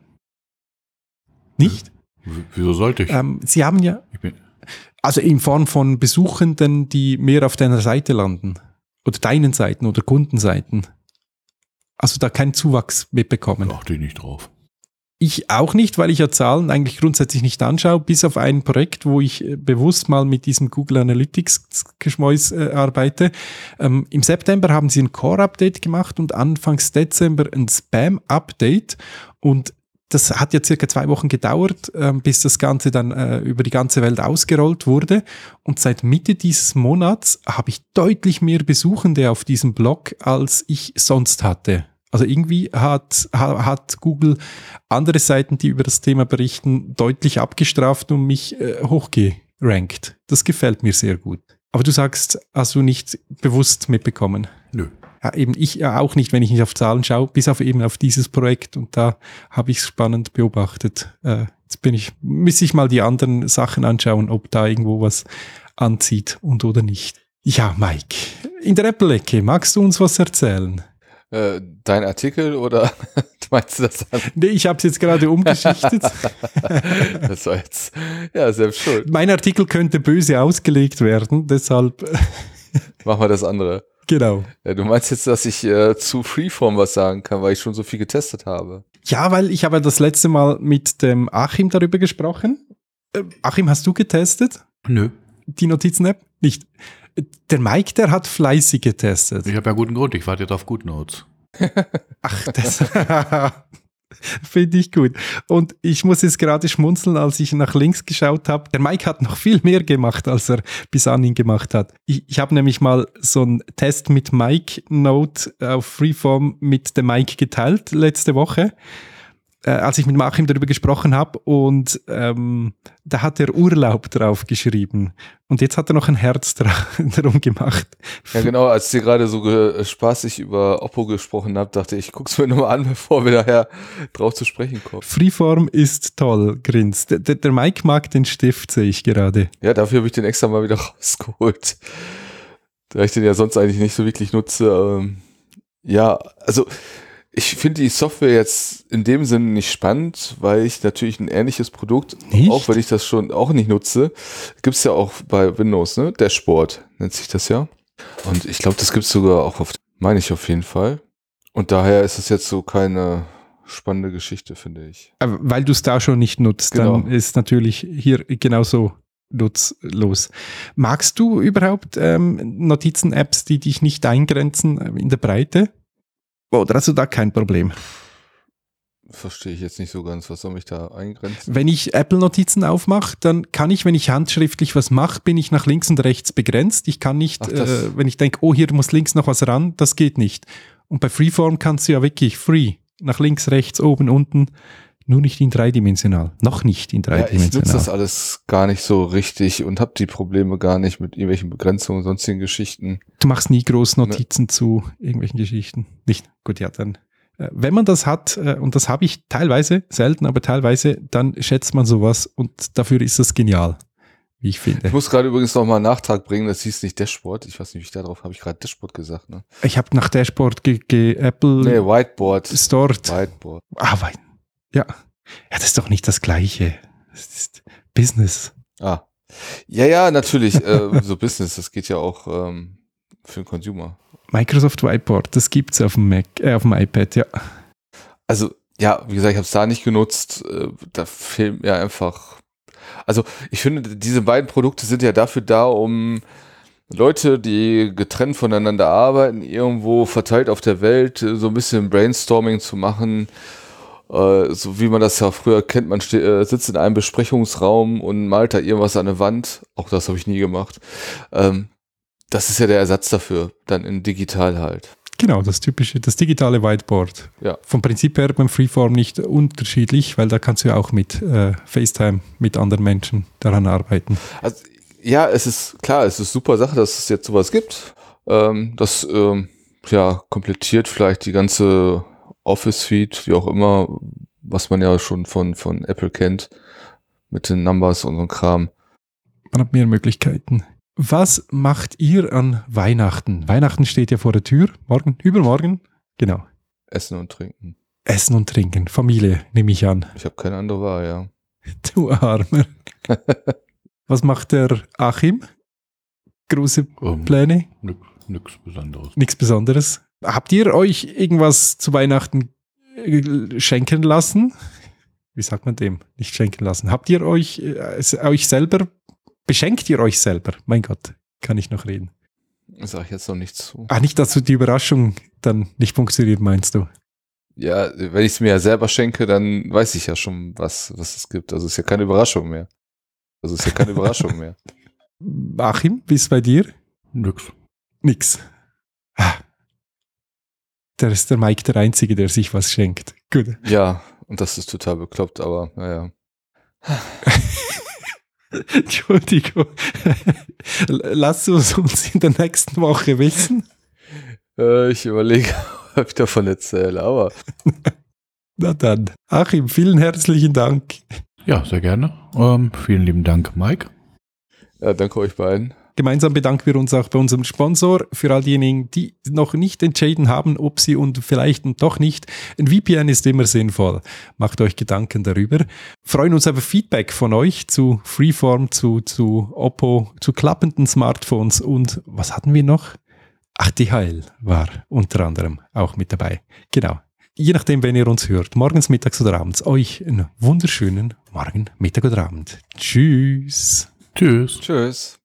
Nicht? W- Wieso sollte ich? Ähm, Sie haben ja, ich bin, also in Form von Besuchenden, die mehr auf deiner Seite landen. Oder deinen Seiten oder Kundenseiten. Also da keinen Zuwachs mitbekommen. achte ich nicht drauf. Ich auch nicht, weil ich ja Zahlen eigentlich grundsätzlich nicht anschaue, bis auf ein Projekt, wo ich bewusst mal mit diesem Google Analytics-Geschmäus äh, arbeite. Ähm, Im September haben sie ein Core-Update gemacht und Anfangs Dezember ein Spam-Update. Und das hat ja circa zwei Wochen gedauert, äh, bis das Ganze dann äh, über die ganze Welt ausgerollt wurde. Und seit Mitte dieses Monats habe ich deutlich mehr Besuchende auf diesem Blog, als ich sonst hatte. Also irgendwie hat, hat Google andere Seiten, die über das Thema berichten, deutlich abgestraft und mich äh, hochgerankt. Das gefällt mir sehr gut. Aber du sagst, hast du nicht bewusst mitbekommen? Nö. Ja, eben ich ja auch nicht, wenn ich nicht auf Zahlen schaue, bis auf eben auf dieses Projekt. Und da habe ich es spannend beobachtet. Äh, jetzt bin ich, muss ich mal die anderen Sachen anschauen, ob da irgendwo was anzieht und oder nicht. Ja, Mike, in der Apple-Ecke, magst du uns was erzählen? Dein Artikel oder meinst du das an? Nee, ich habe es jetzt gerade umgeschichtet. Das war jetzt, ja, selbst schuld. Mein Artikel könnte böse ausgelegt werden, deshalb. Machen wir das andere. Genau. Ja, du meinst jetzt, dass ich äh, zu Freeform was sagen kann, weil ich schon so viel getestet habe? Ja, weil ich habe das letzte Mal mit dem Achim darüber gesprochen. Äh, Achim, hast du getestet? Nö. Die Notizen-App? Nicht. Der Mike, der hat fleißig getestet. Ich habe ja guten Grund, ich warte jetzt auf GoodNotes. Ach, das finde ich gut. Und ich muss jetzt gerade schmunzeln, als ich nach links geschaut habe. Der Mike hat noch viel mehr gemacht, als er bis anhin gemacht hat. Ich, ich habe nämlich mal so einen Test mit Mike Note auf Freeform mit dem Mike geteilt letzte Woche, äh, als ich mit Achim darüber gesprochen habe. Und ähm, da hat er Urlaub drauf geschrieben. Und jetzt hat er noch ein Herz darum gemacht. Ja, genau, als ihr gerade so ge- spaßig über Oppo gesprochen habt, dachte ich, ich guck's mir nochmal an, bevor wir daher drauf zu sprechen kommen. Freeform ist toll, grinst. Der, der, der Mike mag den Stift, sehe ich gerade. Ja, dafür habe ich den extra mal wieder rausgeholt. Da ich den ja sonst eigentlich nicht so wirklich nutze. Ähm, ja, also ich finde die Software jetzt in dem Sinne nicht spannend, weil ich natürlich ein ähnliches Produkt, nicht? Auch wenn ich das schon auch nicht nutze, gibt es ja auch bei Windows, ne? Dashboard nennt sich das ja. Und ich glaube, das gibt es sogar auch auf, meine ich auf jeden Fall. Und daher ist es jetzt so keine spannende Geschichte, finde ich. Aber weil du es da schon nicht nutzt, Genau. Dann ist natürlich hier genauso nutzlos. Magst du überhaupt ähm, Notizen-Apps, die dich nicht eingrenzen äh, in der Breite? Oder hast du da kein Problem? Verstehe ich jetzt nicht so ganz, was soll mich da eingrenzen? Wenn ich Apple-Notizen aufmache, dann kann ich, wenn ich handschriftlich was mache, bin ich nach links und rechts begrenzt. Ich kann nicht, Ach, das- äh, wenn ich denke, oh, hier muss links noch was ran, das geht nicht. Und bei Freeform kannst du ja wirklich free, nach links, rechts, oben, unten, nur nicht in dreidimensional. Noch nicht in Ja, ich dreidimensional. nutze das alles gar nicht so richtig und habe die Probleme gar nicht mit irgendwelchen Begrenzungen und sonstigen Geschichten. Du machst nie groß Notizen zu irgendwelchen Geschichten. Nicht? Gut, ja, dann. äh, Wenn man das hat, äh, und das habe ich teilweise, selten, aber teilweise, dann schätzt man sowas und dafür ist das genial, wie ich finde. Ich muss gerade übrigens noch mal einen Nachtrag bringen, das hieß nicht Dashboard. Ich weiß nicht, wie ich da drauf habe ich gerade Dashboard gesagt, ne? Ich habe nach Dashboard ge, ge Apple Nee, Whiteboard. stored. Whiteboard. Ah, wei- ja. Ja, das ist doch nicht das Gleiche. Das ist Business. Ah. Ja, ja, natürlich. äh, so Business, das geht ja auch ähm, für den Consumer. Microsoft Whiteboard, das gibt's auf dem Mac, äh, auf dem iPad, ja. Also, ja, wie gesagt, ich habe es da nicht genutzt. Äh, da fehlt mir einfach. Also, ich finde, diese beiden Produkte sind ja dafür da, um Leute, die getrennt voneinander arbeiten, irgendwo verteilt auf der Welt, äh, so ein bisschen Brainstorming zu machen. Äh, so wie man das ja früher kennt, man ste- äh, sitzt in einem Besprechungsraum und malt da irgendwas an der Wand. Auch das habe ich nie gemacht. Ähm, das ist ja der Ersatz dafür, dann in digital halt. Genau, das typische, das digitale Whiteboard. Ja. Vom Prinzip her beim Freeform nicht unterschiedlich, weil da kannst du ja auch mit äh, FaceTime mit anderen Menschen daran arbeiten. Also, ja, es ist klar, es ist super Sache, dass es jetzt sowas gibt. Ähm, das ähm, ja, komplettiert vielleicht die ganze Office-Suite, wie auch immer, was man ja schon von, von Apple kennt, mit den Numbers und so einem Kram. Man hat mehr Möglichkeiten. Was macht ihr an Weihnachten? Weihnachten steht ja vor der Tür. Morgen, übermorgen? Genau. Essen und trinken. Essen und trinken. Familie, nehme ich an. Ich habe keine andere Wahl, ja. Du Armer. Was macht der Achim? Große Ähm, Pläne? nix, nix Besonderes. Nichts Besonderes. Habt ihr euch irgendwas zu Weihnachten äh, schenken lassen? Wie sagt man dem? Nicht schenken lassen. Habt ihr euch, äh, euch selber, beschenkt ihr euch selber? Mein Gott, kann ich noch reden. Sag ich jetzt noch nichts zu. Ach, nicht, dass die Überraschung dann nicht funktioniert, meinst du? Ja, wenn ich es mir ja selber schenke, dann weiß ich ja schon, was, was es gibt. Also ist ja keine Überraschung mehr. Also ist ja keine Überraschung mehr. Achim, wie ist es bei dir? Nix. Nix. Ah. Da ist der Mike der Einzige, der sich was schenkt. Gut. Ja, und das ist total bekloppt, aber naja. Entschuldigung. Lass es uns in der nächsten Woche wissen. Äh, ich überlege, ob ich davon erzähle, aber. Na dann. Achim, vielen herzlichen Dank. Ja, sehr gerne. Ähm, vielen lieben Dank, Mike. Ja, danke euch beiden. Gemeinsam bedanken wir uns auch bei unserem Sponsor. Für all diejenigen, die noch nicht entschieden haben, ob sie und vielleicht und doch nicht. Ein V P N ist immer sinnvoll. Macht euch Gedanken darüber. Freuen uns über Feedback von euch zu Freeform, zu, zu Oppo, zu klappenden Smartphones und was hatten wir noch? Ach, D H L war unter anderem auch mit dabei. Genau. Je nachdem, wenn ihr uns hört, morgens, mittags oder abends, euch einen wunderschönen Morgen, Mittag oder Abend. Tschüss. Tschüss. Tschüss.